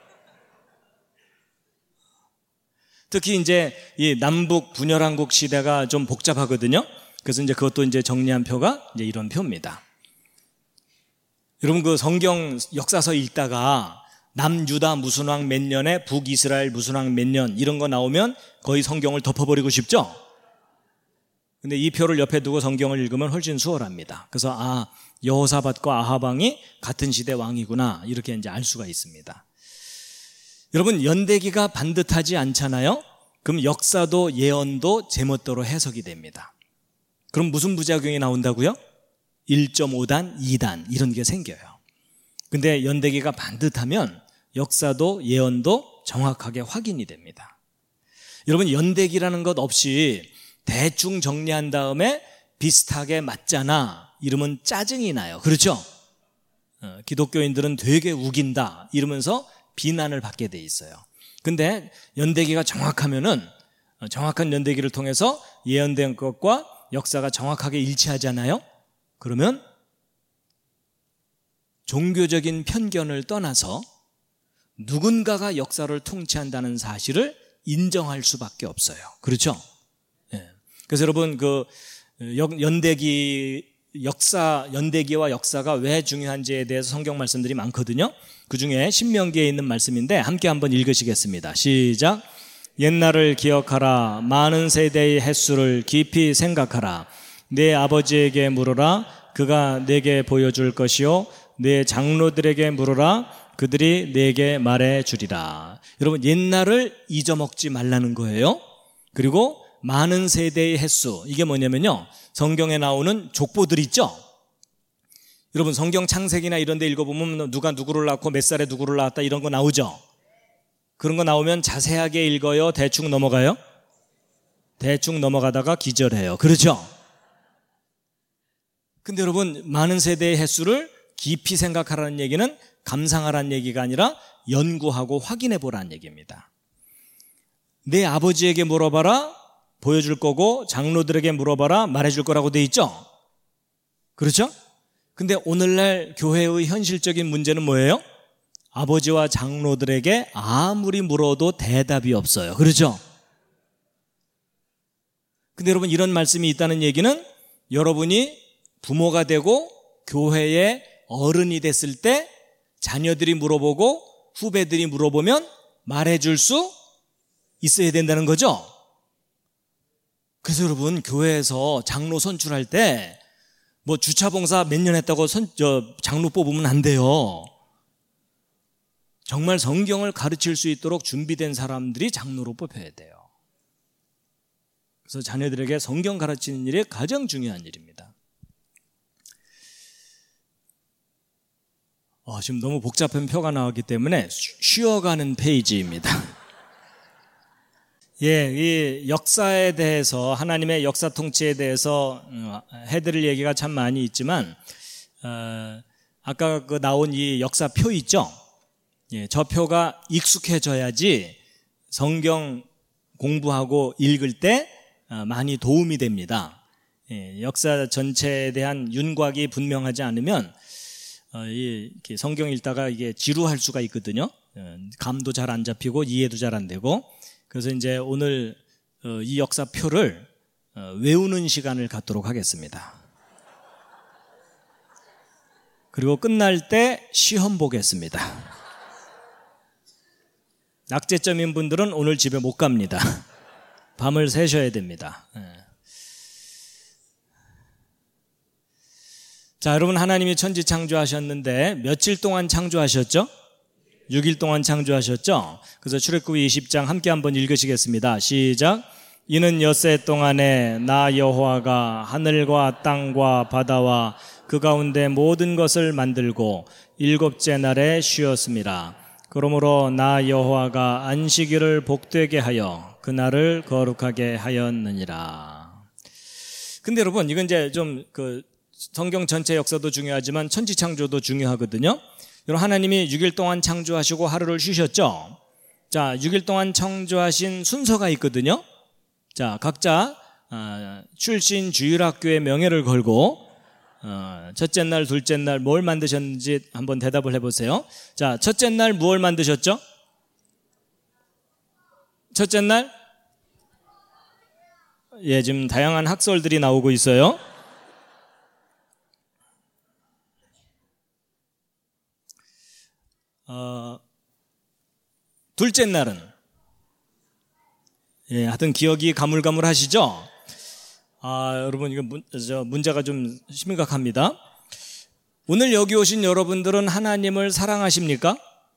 특히 이제 이 남북 분열한국 시대가 좀 복잡하거든요. 그래서 이제 그것도 이제 정리한 표가 이제 이런 표입니다. 여러분 그 성경 역사서 읽다가 남유다 무슨 왕 몇 년에 북이스라엘 무슨 왕 몇 년 이런 거 나오면 거의 성경을 덮어버리고 싶죠? 근데 이 표를 옆에 두고 성경을 읽으면 훨씬 수월합니다. 그래서 아, 여호사밧과 아합 왕이 같은 시대 왕이구나 이렇게 이제 알 수가 있습니다. 여러분 연대기가 반듯하지 않잖아요? 그럼 역사도 예언도 제멋대로 해석이 됩니다. 그럼 무슨 부작용이 나온다고요? 일 점 오 단, 이 단 이런 게 생겨요. 근데 연대기가 반듯하면 역사도 예언도 정확하게 확인이 됩니다. 여러분 연대기라는 것 없이 대충 정리한 다음에 비슷하게 맞잖아 이러면 짜증이 나요. 그렇죠? 어, 기독교인들은 되게 우긴다 이러면서 비난을 받게 돼 있어요. 근데 연대기가 정확하면은 정확한 연대기를 통해서 예언된 것과 역사가 정확하게 일치하잖아요. 그러면 종교적인 편견을 떠나서 누군가가 역사를 통치한다는 사실을 인정할 수밖에 없어요. 그렇죠? 예. 그래서 여러분 그 연대기 역사 연대기와 역사가 왜 중요한지에 대해서 성경 말씀들이 많거든요. 그 중에 신명기에 있는 말씀인데 함께 한번 읽으시겠습니다. 시작. 옛날을 기억하라. 많은 세대의 횟수를 깊이 생각하라. 내 아버지에게 물으라. 그가 내게 보여줄 것이요. 내 장로들에게 물으라. 그들이 내게 말해주리라. 여러분 옛날을 잊어먹지 말라는 거예요. 그리고 많은 세대의 횟수, 이게 뭐냐면요, 성경에 나오는 족보들 있죠. 여러분 성경 창세기나 이런 데 읽어보면 누가 누구를 낳고 몇 살에 누구를 낳았다 이런 거 나오죠. 그런 거 나오면 자세하게 읽어요? 대충 넘어가요? 대충 넘어가다가 기절해요. 그렇죠? 근데 여러분 많은 세대의 횟수를 깊이 생각하라는 얘기는 감상하라는 얘기가 아니라 연구하고 확인해 보라는 얘기입니다. 내 아버지에게 물어봐라, 보여줄 거고, 장로들에게 물어봐라, 말해줄 거라고 돼 있죠? 그렇죠? 근데 오늘날 교회의 현실적인 문제는 뭐예요? 아버지와 장로들에게 아무리 물어도 대답이 없어요. 그렇죠? 근데 여러분 이런 말씀이 있다는 얘기는 여러분이 부모가 되고 교회의 어른이 됐을 때 자녀들이 물어보고 후배들이 물어보면 말해줄 수 있어야 된다는 거죠. 그래서 여러분 교회에서 장로 선출할 때 뭐 주차봉사 몇 년 했다고 선, 저, 장로 뽑으면 안 돼요. 정말 성경을 가르칠 수 있도록 준비된 사람들이 장로로 뽑혀야 돼요. 그래서 자녀들에게 성경 가르치는 일이 가장 중요한 일입니다. 어, 지금 너무 복잡한 표가 나왔기 때문에 쉬어가는 페이지입니다. 예, 이 역사에 대해서, 하나님의 역사 통치에 대해서 해드릴 얘기가 참 많이 있지만, 어, 아까 그 나온 이 역사표 있죠? 예, 저 표가 익숙해져야지 성경 공부하고 읽을 때 많이 도움이 됩니다. 예, 역사 전체에 대한 윤곽이 분명하지 않으면 어, 이 성경 읽다가 이게 지루할 수가 있거든요. 어, 감도 잘 안 잡히고 이해도 잘 안 되고. 그래서 이제 오늘 어, 이 역사표를 어, 외우는 시간을 갖도록 하겠습니다. 그리고 끝날 때 시험 보겠습니다. 낙제점인 분들은 오늘 집에 못 갑니다. 밤을 새셔야 됩니다. 예. 자, 여러분 하나님이 천지 창조하셨는데 며칠 동안 창조하셨죠? 육 일 동안 창조하셨죠? 그래서 출애굽기 이십 장 함께 한번 읽으시겠습니다. 시작. 이는 엿새 동안에 나 여호와가 하늘과 땅과 바다와 그 가운데 모든 것을 만들고 일곱째 날에 쉬었습니다. 그러므로 나 여호와가 안식일을 복되게 하여 그날을 거룩하게 하였느니라. 근데 여러분 이건 이제 좀 그 성경 전체 역사도 중요하지만 천지 창조도 중요하거든요. 여러분 하나님이 육 일 동안 창조하시고 하루를 쉬셨죠. 자, 육 일 동안 창조하신 순서가 있거든요. 자, 각자 출신 주일학교의 명예를 걸고 첫째 날, 둘째 날 뭘 만드셨는지 한번 대답을 해보세요. 자, 첫째 날 무엇을 만드셨죠? 첫째 날? 예, 지금 다양한 학설들이 나오고 있어요. 어, 둘째 날은? 예, 하여튼 기억이 가물가물하시죠? 아, 여러분, 이거 문, 저, 문제가 좀 심각합니다. 오늘 여기 오신 여러분들은 하나님을 사랑하십니까?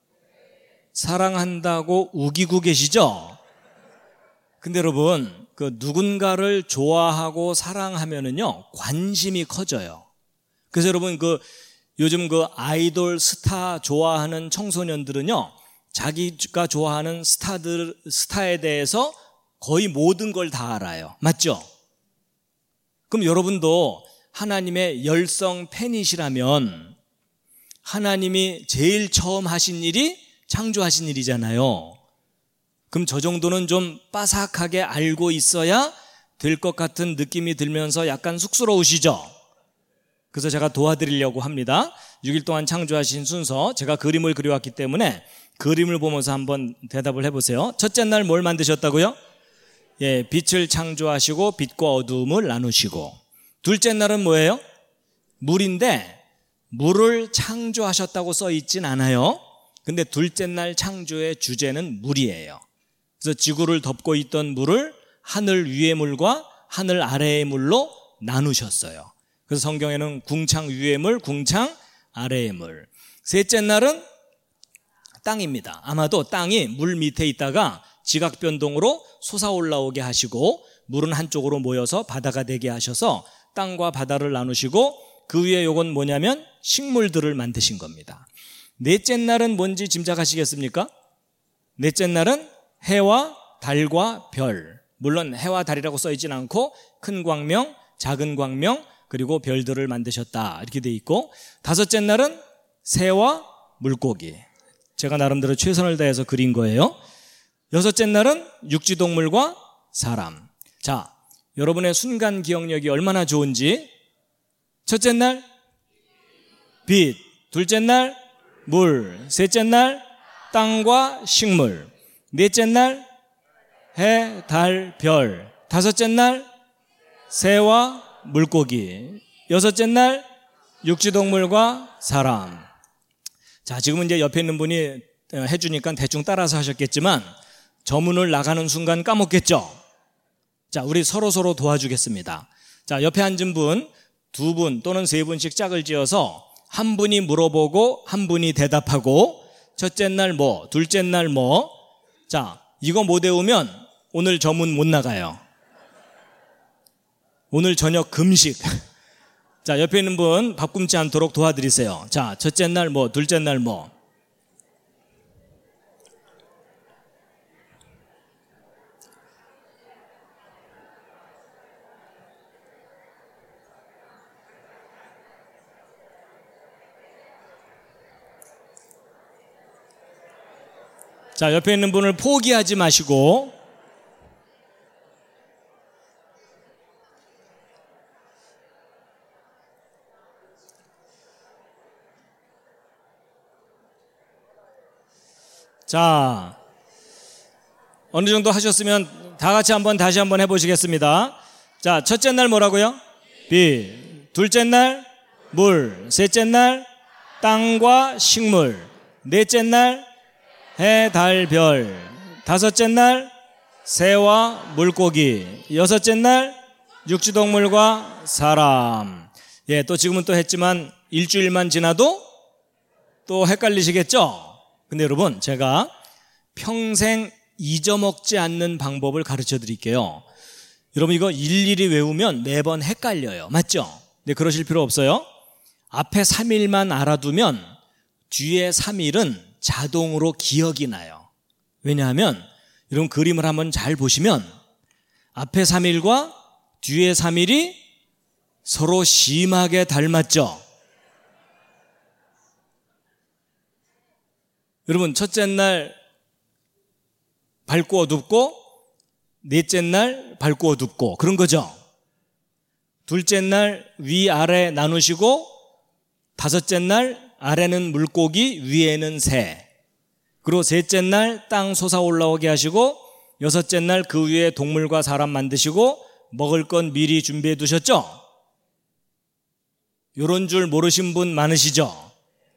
사랑한다고 우기고 계시죠? 근데 여러분, 그 누군가를 좋아하고 사랑하면은요, 관심이 커져요. 그래서 여러분, 그 요즘 그 아이돌 스타 좋아하는 청소년들은요, 자기가 좋아하는 스타들, 스타에 대해서 거의 모든 걸 다 알아요. 맞죠? 그럼 여러분도 하나님의 열성 팬이시라면 하나님이 제일 처음 하신 일이 창조하신 일이잖아요. 그럼 저 정도는 좀 빠삭하게 알고 있어야 될 것 같은 느낌이 들면서 약간 쑥스러우시죠? 그래서 제가 도와드리려고 합니다. 육 일 동안 창조하신 순서, 제가 그림을 그려왔기 때문에 그림을 보면서 한번 대답을 해보세요. 첫째 날 뭘 만드셨다고요? 예, 빛을 창조하시고 빛과 어두움을 나누시고. 둘째 날은 뭐예요? 물인데 물을 창조하셨다고 써 있진 않아요. 근데 둘째 날 창조의 주제는 물이에요. 그래서 지구를 덮고 있던 물을 하늘 위의 물과 하늘 아래의 물로 나누셨어요. 그래서 성경에는 궁창 위의 물, 궁창 아래의 물. 셋째 날은 땅입니다. 아마도 땅이 물 밑에 있다가 지각 변동으로 솟아 올라오게 하시고 물은 한쪽으로 모여서 바다가 되게 하셔서 땅과 바다를 나누시고 그 위에 요건 뭐냐면 식물들을 만드신 겁니다. 넷째 날은 뭔지 짐작하시겠습니까? 넷째 날은 해와 달과 별. 물론 해와 달이라고 써있진 않고 큰 광명, 작은 광명, 그리고 별들을 만드셨다 이렇게 돼 있고, 다섯째 날은 새와 물고기. 제가 나름대로 최선을 다해서 그린 거예요. 여섯째 날은 육지동물과 사람. 자, 여러분의 순간 기억력이 얼마나 좋은지. 첫째 날 빛, 둘째 날 물, 셋째 날 땅과 식물, 넷째 날 해, 달, 별, 다섯째 날 새와 물고기, 여섯째 날 육지동물과 사람. 자, 지금은 이제 옆에 있는 분이 해주니까 대충 따라서 하셨겠지만 저문을 나가는 순간 까먹겠죠? 자, 우리 서로서로 도와주겠습니다. 자, 옆에 앉은 분, 두 분 또는 세 분씩 짝을 지어서 한 분이 물어보고 한 분이 대답하고, 첫째 날 뭐, 둘째 날 뭐. 자, 이거 못 외우면 오늘 저문 못 나가요. 오늘 저녁 금식. 자, 옆에 있는 분 밥 굶지 않도록 도와드리세요. 자, 첫째 날 뭐, 둘째 날 뭐. 자, 옆에 있는 분을 포기하지 마시고. 자, 어느 정도 하셨으면 다 같이 한번 다시 한번 해보시겠습니다. 자, 첫째 날 뭐라고요? 빛. 둘째 날 물. 셋째 날 땅과 식물. 넷째 날 해, 달, 별. 다섯째 날 새와 물고기. 여섯째 날 육지동물과 사람. 예, 또 지금은 또 했지만 일주일만 지나도 또 헷갈리시겠죠? 근데 여러분, 제가 평생 잊어먹지 않는 방법을 가르쳐 드릴게요. 여러분, 이거 일일이 외우면 매번 헷갈려요. 맞죠? 근데 그러실 필요 없어요. 앞에 삼 일만 알아두면 뒤에 삼 일은 자동으로 기억이 나요. 왜냐하면 이런 그림을 한번 잘 보시면 앞에 삼 일과 뒤에 삼 일이 서로 심하게 닮았죠. 여러분, 첫째 날 밝고 어둡고 넷째 날 밝고 어둡고 그런 거죠. 둘째 날 위아래 나누시고 다섯째 날 아래는 물고기, 위에는 새. 그리고 셋째 날 땅 솟아 올라오게 하시고 여섯째 날 그 위에 동물과 사람 만드시고 먹을 건 미리 준비해 두셨죠? 요런 줄 모르신 분 많으시죠?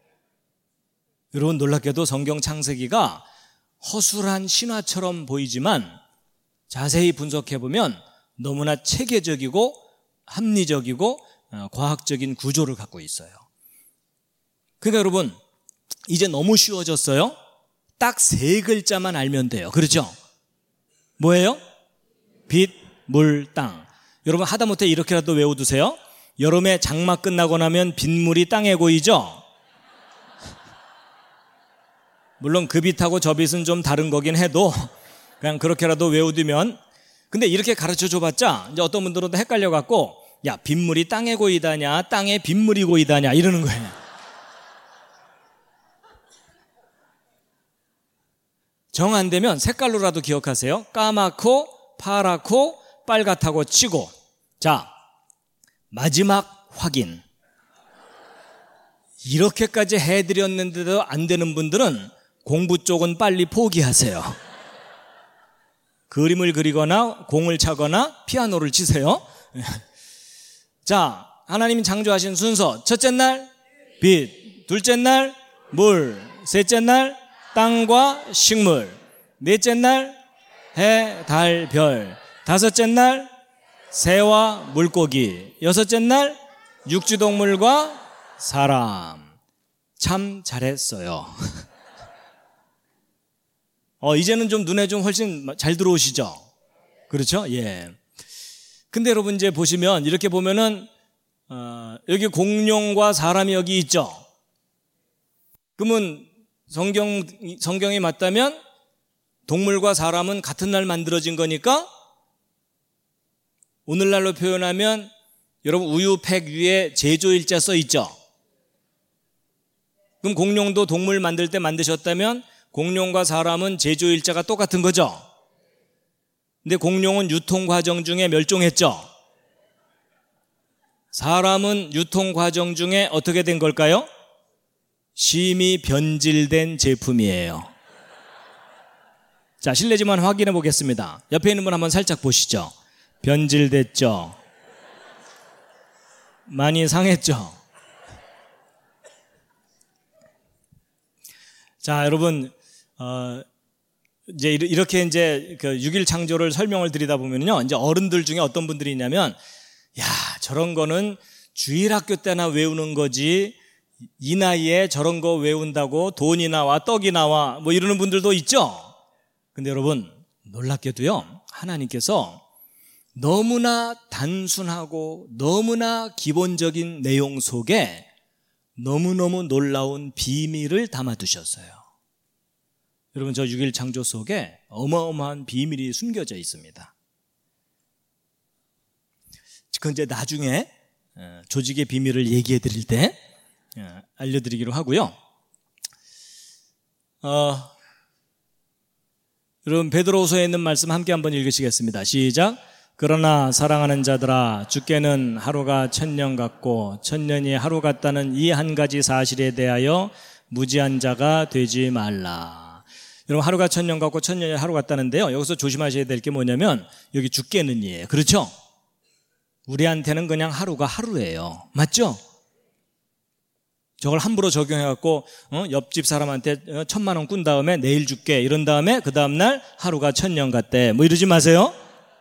여러분, 놀랍게도 성경 창세기가 허술한 신화처럼 보이지만 자세히 분석해 보면 너무나 체계적이고 합리적이고 과학적인 구조를 갖고 있어요. 그러니까 여러분, 이제 너무 쉬워졌어요. 딱 세 글자만 알면 돼요. 그렇죠? 뭐예요? 빛, 물, 땅. 여러분, 하다못해 이렇게라도 외워두세요. 여름에 장마 끝나고 나면 빗물이 땅에 고이죠? 물론 그 빛하고 저 빛은 좀 다른 거긴 해도 그냥 그렇게라도 외워두면. 근데 이렇게 가르쳐 줘봤자 이제 어떤 분들은 헷갈려 갖고, 야, 빗물이 땅에 고이다냐 땅에 빗물이 고이다냐 이러는 거예요. 정 안 되면 색깔로라도 기억하세요. 까맣고 파랗고 빨갛다고 치고, 자, 마지막 확인. 이렇게까지 해드렸는데도 안 되는 분들은 공부 쪽은 빨리 포기하세요. 그림을 그리거나 공을 차거나 피아노를 치세요. 자, 하나님이 창조하신 순서. 첫째 날 빛, 둘째 날 물, 셋째 날 땅과 식물, 넷째 날 해, 달, 별, 다섯째 날 새와 물고기, 여섯째 날 육지동물과 사람. 참 잘했어요. 어, 이제는 좀 눈에 좀 훨씬 잘 들어오시죠? 그렇죠? 예. 근데 여러분 이제 보시면, 이렇게 보면은, 어, 여기 공룡과 사람이 여기 있죠? 그러면 성경, 성경이 맞다면 동물과 사람은 같은 날 만들어진 거니까 오늘날로 표현하면 여러분 우유팩 위에 제조일자 써 있죠? 그럼 공룡도 동물 만들 때 만드셨다면 공룡과 사람은 제조일자가 똑같은 거죠? 근데 공룡은 유통 과정 중에 멸종했죠? 사람은 유통 과정 중에 어떻게 된 걸까요? 심히 변질된 제품이에요. 자, 실례지만 확인해 보겠습니다. 옆에 있는 분 한번 살짝 보시죠. 변질됐죠? 많이 상했죠? 자, 여러분, 어, 이제 이렇게 이제 그 육 일 창조를 설명을 드리다 보면요, 이제 어른들 중에 어떤 분들이 있냐면, 야, 저런 거는 주일학교 때나 외우는 거지, 이 나이에 저런 거 외운다고 돈이 나와 떡이 나와 뭐 이러는 분들도 있죠. 근데 여러분, 놀랍게도요, 하나님께서 너무나 단순하고 너무나 기본적인 내용 속에 너무너무 놀라운 비밀을 담아두셨어요. 여러분, 저 육 일 창조 속에 어마어마한 비밀이 숨겨져 있습니다. 그건 이제 나중에 조직의 비밀을 얘기해 드릴 때 알려드리기로 하고요. 어, 여러분, 베드로후서에 있는 말씀 함께 한번 읽으시겠습니다. 시작. 그러나 사랑하는 자들아, 주께는 하루가 천년 같고 천년이 하루 같다는 이 한 가지 사실에 대하여 무지한 자가 되지 말라. 여러분, 하루가 천년 같고 천년이 하루 같다는데요, 여기서 조심하셔야 될 게 뭐냐면 여기 주께는이에요. 그렇죠? 우리한테는 그냥 하루가 하루예요. 맞죠? 저걸 함부로 적용해갖고 어? 옆집 사람한테 천만 원 꾼 다음에 내일 줄게 이런 다음에 그 다음날 하루가 천년 같대 뭐 이러지 마세요.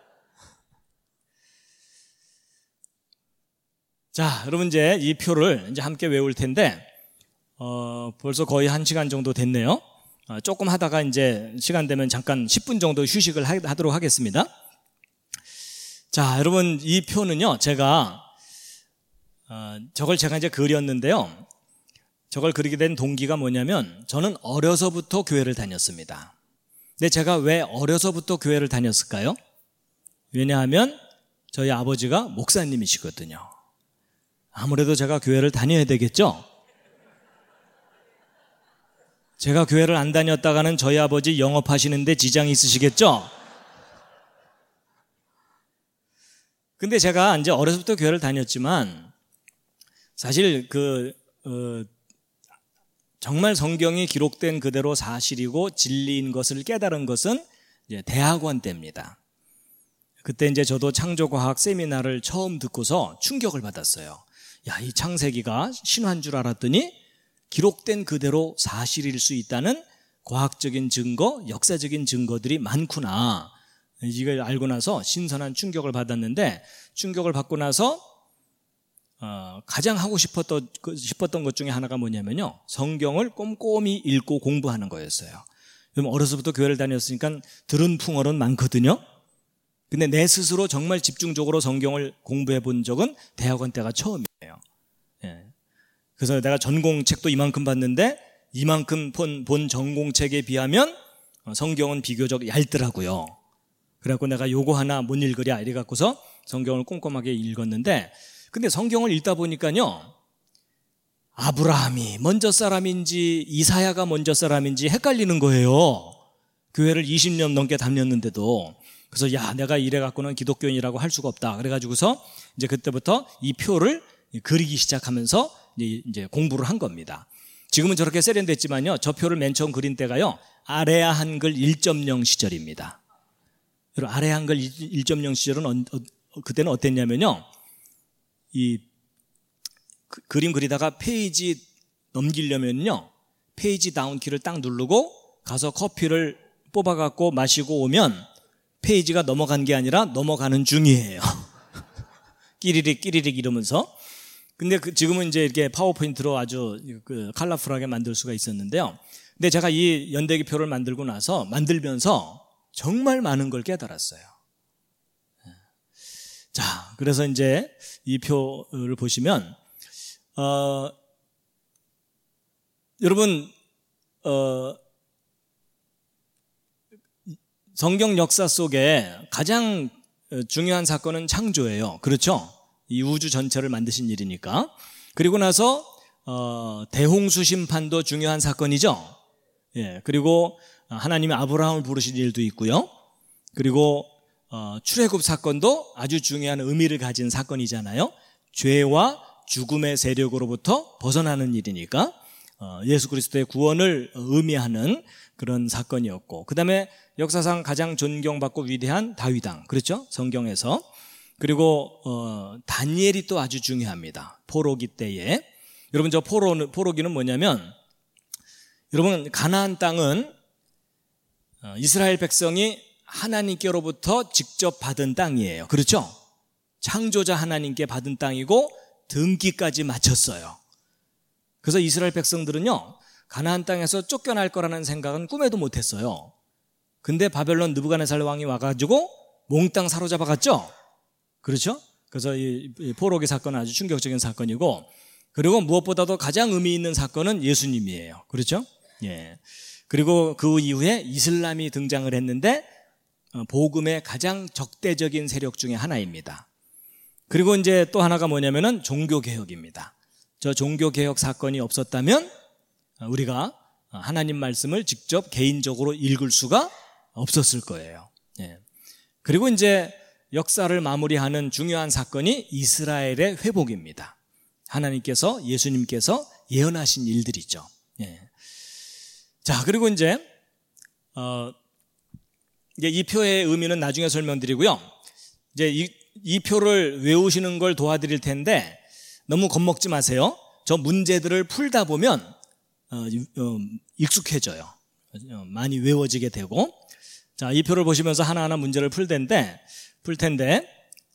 자, 여러분, 이제 이 표를 이제 함께 외울 텐데 어, 벌써 거의 한 시간 정도 됐네요. 어, 조금 하다가 이제 시간 되면 잠깐 십 분 정도 휴식을 하, 하도록 하겠습니다. 자, 여러분, 이 표는요, 제가 어, 저걸 제가 이제 그렸는데요, 저걸 그리게 된 동기가 뭐냐면 저는 어려서부터 교회를 다녔습니다. 근데 제가 왜 어려서부터 교회를 다녔을까요? 왜냐하면 저희 아버지가 목사님이시거든요. 아무래도 제가 교회를 다녀야 되겠죠? 제가 교회를 안 다녔다가는 저희 아버지 영업하시는데 지장이 있으시겠죠? 근데 제가 이제 어려서부터 교회를 다녔지만 사실 그 어, 정말 성경이 기록된 그대로 사실이고 진리인 것을 깨달은 것은 이제 대학원 때입니다. 그때 이제 저도 창조과학 세미나를 처음 듣고서 충격을 받았어요. 야, 이 창세기가 신화인 줄 알았더니 기록된 그대로 사실일 수 있다는 과학적인 증거, 역사적인 증거들이 많구나. 이걸 알고 나서 신선한 충격을 받았는데, 충격을 받고 나서 어, 가장 하고 싶었던, 싶었던 것 중에 하나가 뭐냐면요, 성경을 꼼꼼히 읽고 공부하는 거였어요. 그럼 어려서부터 교회를 다녔으니까 들은 풍어는 많거든요. 근데 내 스스로 정말 집중적으로 성경을 공부해 본 적은 대학원 때가 처음이에요. 예. 그래서 내가 전공책도 이만큼 봤는데 이만큼 본, 본 전공책에 비하면 성경은 비교적 얇더라고요. 그래갖고 내가 요거 하나 못 읽으랴 이래 갖고서 성경을 꼼꼼하게 읽었는데, 근데 성경을 읽다 보니까요, 아브라함이 먼저 사람인지 이사야가 먼저 사람인지 헷갈리는 거예요. 교회를 이십 년 넘게 다녔는데도. 그래서 야, 내가 이래 갖고는 기독교인이라고 할 수가 없다. 그래가지고서 이제 그때부터 이 표를 그리기 시작하면서 이제 공부를 한 겁니다. 지금은 저렇게 세련됐지만요, 저 표를 맨 처음 그린 때가요, 아레아 한글 일 점 영 시절입니다. 여러분, 아레아 한글 일 점 영 시절은 어, 어, 그때는 어땠냐면요, 이 그, 그림 그리다가 페이지 넘기려면요, 페이지 다운 키를 딱 누르고 가서 커피를 뽑아갖고 마시고 오면 페이지가 넘어간 게 아니라 넘어가는 중이에요. 끼리릭 끼리릭 이러면서. 근데 그 지금은 이제 이렇게 파워포인트로 아주 그 컬러풀하게 만들 수가 있었는데요. 근데 제가 이 연대기표를 만들고 나서 만들면서 정말 많은 걸 깨달았어요. 자, 그래서 이제 이 표를 보시면 어, 여러분 어, 성경 역사 속에 가장 중요한 사건은 창조예요. 그렇죠? 이 우주 전체를 만드신 일이니까. 그리고 나서 어, 대홍수 심판도 중요한 사건이죠. 예, 그리고 하나님이 아브라함을 부르신 일도 있고요. 그리고 어, 출애굽 사건도 아주 중요한 의미를 가진 사건이잖아요. 죄와 죽음의 세력으로부터 벗어나는 일이니까 어, 예수 그리스도의 구원을 의미하는 그런 사건이었고, 그 다음에 역사상 가장 존경받고 위대한 다윗왕, 그렇죠? 성경에서. 그리고 어, 다니엘이 또 아주 중요합니다. 포로기 때에. 여러분, 저 포로, 포로기는 뭐냐면, 여러분, 가나안 땅은 어, 이스라엘 백성이 하나님께로부터 직접 받은 땅이에요. 그렇죠? 창조자 하나님께 받은 땅이고 등기까지 마쳤어요. 그래서 이스라엘 백성들은요, 가나안 땅에서 쫓겨날 거라는 생각은 꿈에도 못했어요. 근데 바벨론 느부갓네살 왕이 와가지고 몽땅 사로잡아 갔죠. 그렇죠? 그래서 이 포로기 사건은 아주 충격적인 사건이고, 그리고 무엇보다도 가장 의미 있는 사건은 예수님이에요. 그렇죠? 예. 그리고 그 이후에 이슬람이 등장을 했는데 복음의 가장 적대적인 세력 중에 하나입니다. 그리고 이제 또 하나가 뭐냐면은 종교개혁입니다. 저 종교개혁 사건이 없었다면 우리가 하나님 말씀을 직접 개인적으로 읽을 수가 없었을 거예요. 예. 그리고 이제 역사를 마무리하는 중요한 사건이 이스라엘의 회복입니다. 하나님께서, 예수님께서 예언하신 일들이죠. 예. 자, 그리고 이제 어, 이제 이 표의 의미는 나중에 설명드리고요. 이제 이, 이 표를 외우시는 걸 도와드릴 텐데 너무 겁먹지 마세요. 저 문제들을 풀다 보면 어, 어, 익숙해져요. 어, 많이 외워지게 되고. 자, 이 표를 보시면서 하나하나 문제를 풀 텐데, 풀 텐데,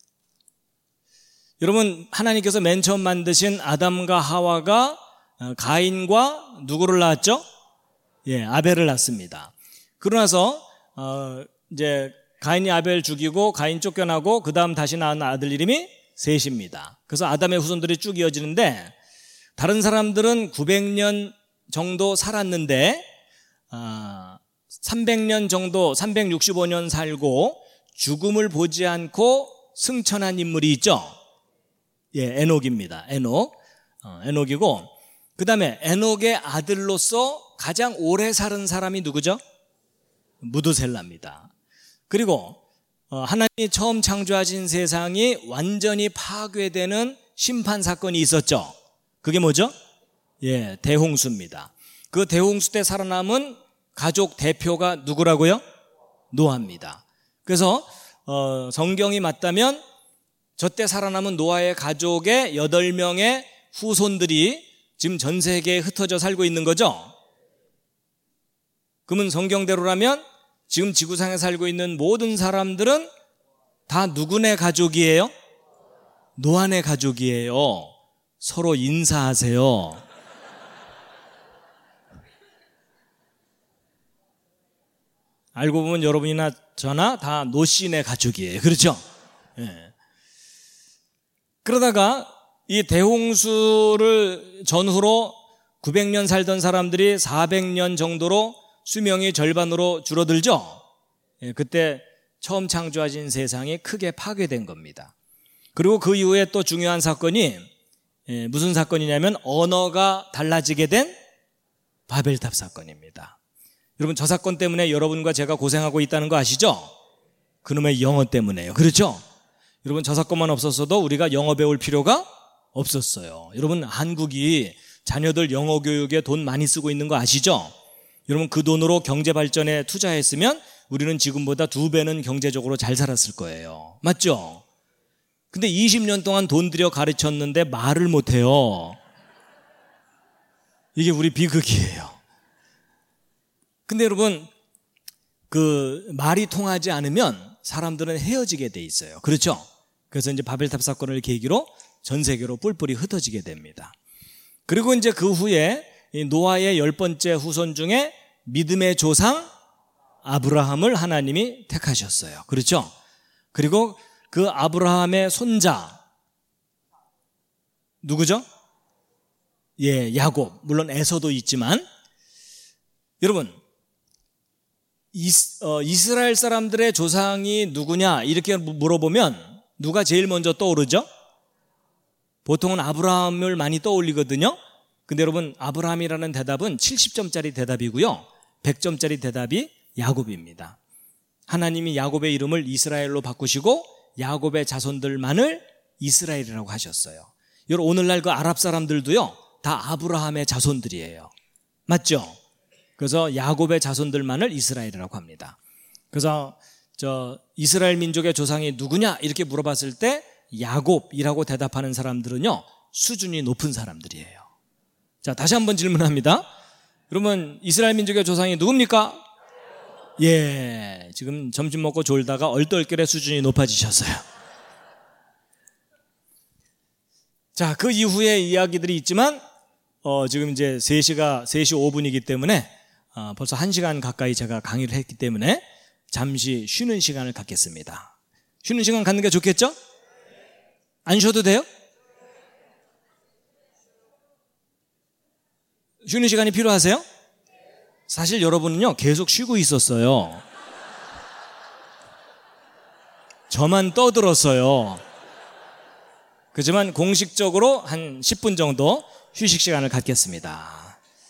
여러분, 하나님께서 맨 처음 만드신 아담과 하와가 가인과 누구를 낳았죠? 예, 아벨을 낳습니다. 그러고 나서 어, 이제 가인이 아벨 죽이고 가인 쫓겨나고 그 다음 다시 낳은 아들 이름이 셋입니다. 그래서 아담의 후손들이 쭉 이어지는데, 다른 사람들은 구백 년 정도 살았는데 아, 삼백 년 정도, 삼백육십오 년 살고 죽음을 보지 않고 승천한 인물이 있죠. 예, 에녹입니다. 에녹. 어, 에녹이고, 그 다음에 에녹의 아들로서 가장 오래 살은 사람이 누구죠? 무드셀라입니다. 그리고 어, 하나님이 처음 창조하신 세상이 완전히 파괴되는 심판 사건이 있었죠. 그게 뭐죠? 예, 대홍수입니다. 그 대홍수 때 살아남은 가족 대표가 누구라고요? 노아입니다. 그래서 어, 성경이 맞다면 저 때 살아남은 노아의 가족의 여덟 명의 후손들이 지금 전 세계에 흩어져 살고 있는 거죠. 그러면 성경대로라면 지금 지구상에 살고 있는 모든 사람들은 다 누구네 가족이에요? 노아네 가족이에요. 서로 인사하세요. 알고 보면 여러분이나 저나 다 노씨네 가족이에요. 그렇죠? 예. 그러다가 이 대홍수를 전후로 구백 년 살던 사람들이 사백 년 정도로 수명이 절반으로 줄어들죠. 예, 그때 처음 창조하신 세상이 크게 파괴된 겁니다. 그리고 그 이후에 또 중요한 사건이 예, 무슨 사건이냐면 언어가 달라지게 된 바벨탑 사건입니다. 여러분, 저 사건 때문에 여러분과 제가 고생하고 있다는 거 아시죠? 그놈의 영어 때문에요. 그렇죠? 여러분, 저 사건만 없었어도 우리가 영어 배울 필요가 없었어요. 여러분, 한국이 자녀들 영어 교육에 돈 많이 쓰고 있는 거 아시죠? 여러분, 그 돈으로 경제 발전에 투자했으면 우리는 지금보다 두 배는 경제적으로 잘 살았을 거예요. 맞죠? 근데 이십 년 동안 돈 들여 가르쳤는데 말을 못해요. 이게 우리 비극이에요. 근데 여러분, 그 말이 통하지 않으면 사람들은 헤어지게 돼 있어요. 그렇죠? 그래서 이제 바벨탑 사건을 계기로 전 세계로 뿔뿔이 흩어지게 됩니다. 그리고 이제 그 후에 이 노아의 열 번째 후손 중에 믿음의 조상 아브라함을 하나님이 택하셨어요. 그렇죠? 그리고 그 아브라함의 손자 누구죠? 예, 야곱. 물론 에서도 있지만, 여러분, 이스, 어, 이스라엘 사람들의 조상이 누구냐 이렇게 물어보면 누가 제일 먼저 떠오르죠? 보통은 아브라함을 많이 떠올리거든요. 근데 여러분, 아브라함이라는 대답은 칠십 점짜리 대답이고요, 백 점짜리 대답이 야곱입니다. 하나님이 야곱의 이름을 이스라엘로 바꾸시고 야곱의 자손들만을 이스라엘이라고 하셨어요. 여러분, 오늘날 그 아랍 사람들도요 다 아브라함의 자손들이에요. 맞죠? 그래서 야곱의 자손들만을 이스라엘이라고 합니다. 그래서 저 이스라엘 민족의 조상이 누구냐 이렇게 물어봤을 때 야곱이라고 대답하는 사람들은요 수준이 높은 사람들이에요. 자, 다시 한번 질문합니다. 그러면 이스라엘 민족의 조상이 누굽니까? 예, 지금 점심 먹고 졸다가 얼떨결에 수준이 높아지셨어요. 자, 그 이후에 이야기들이 있지만 어, 지금 이제 세 시가 세 시 오 분이기 때문에 어, 벌써 한 시간 가까이 제가 강의를 했기 때문에 잠시 쉬는 시간을 갖겠습니다. 쉬는 시간 갖는 게 좋겠죠? 안 쉬어도 돼요? 쉬는 시간이 필요하세요? 사실 여러분은요 계속 쉬고 있었어요. 저만 떠들었어요. 그렇지만 공식적으로 한 십 분 정도 휴식 시간을 갖겠습니다.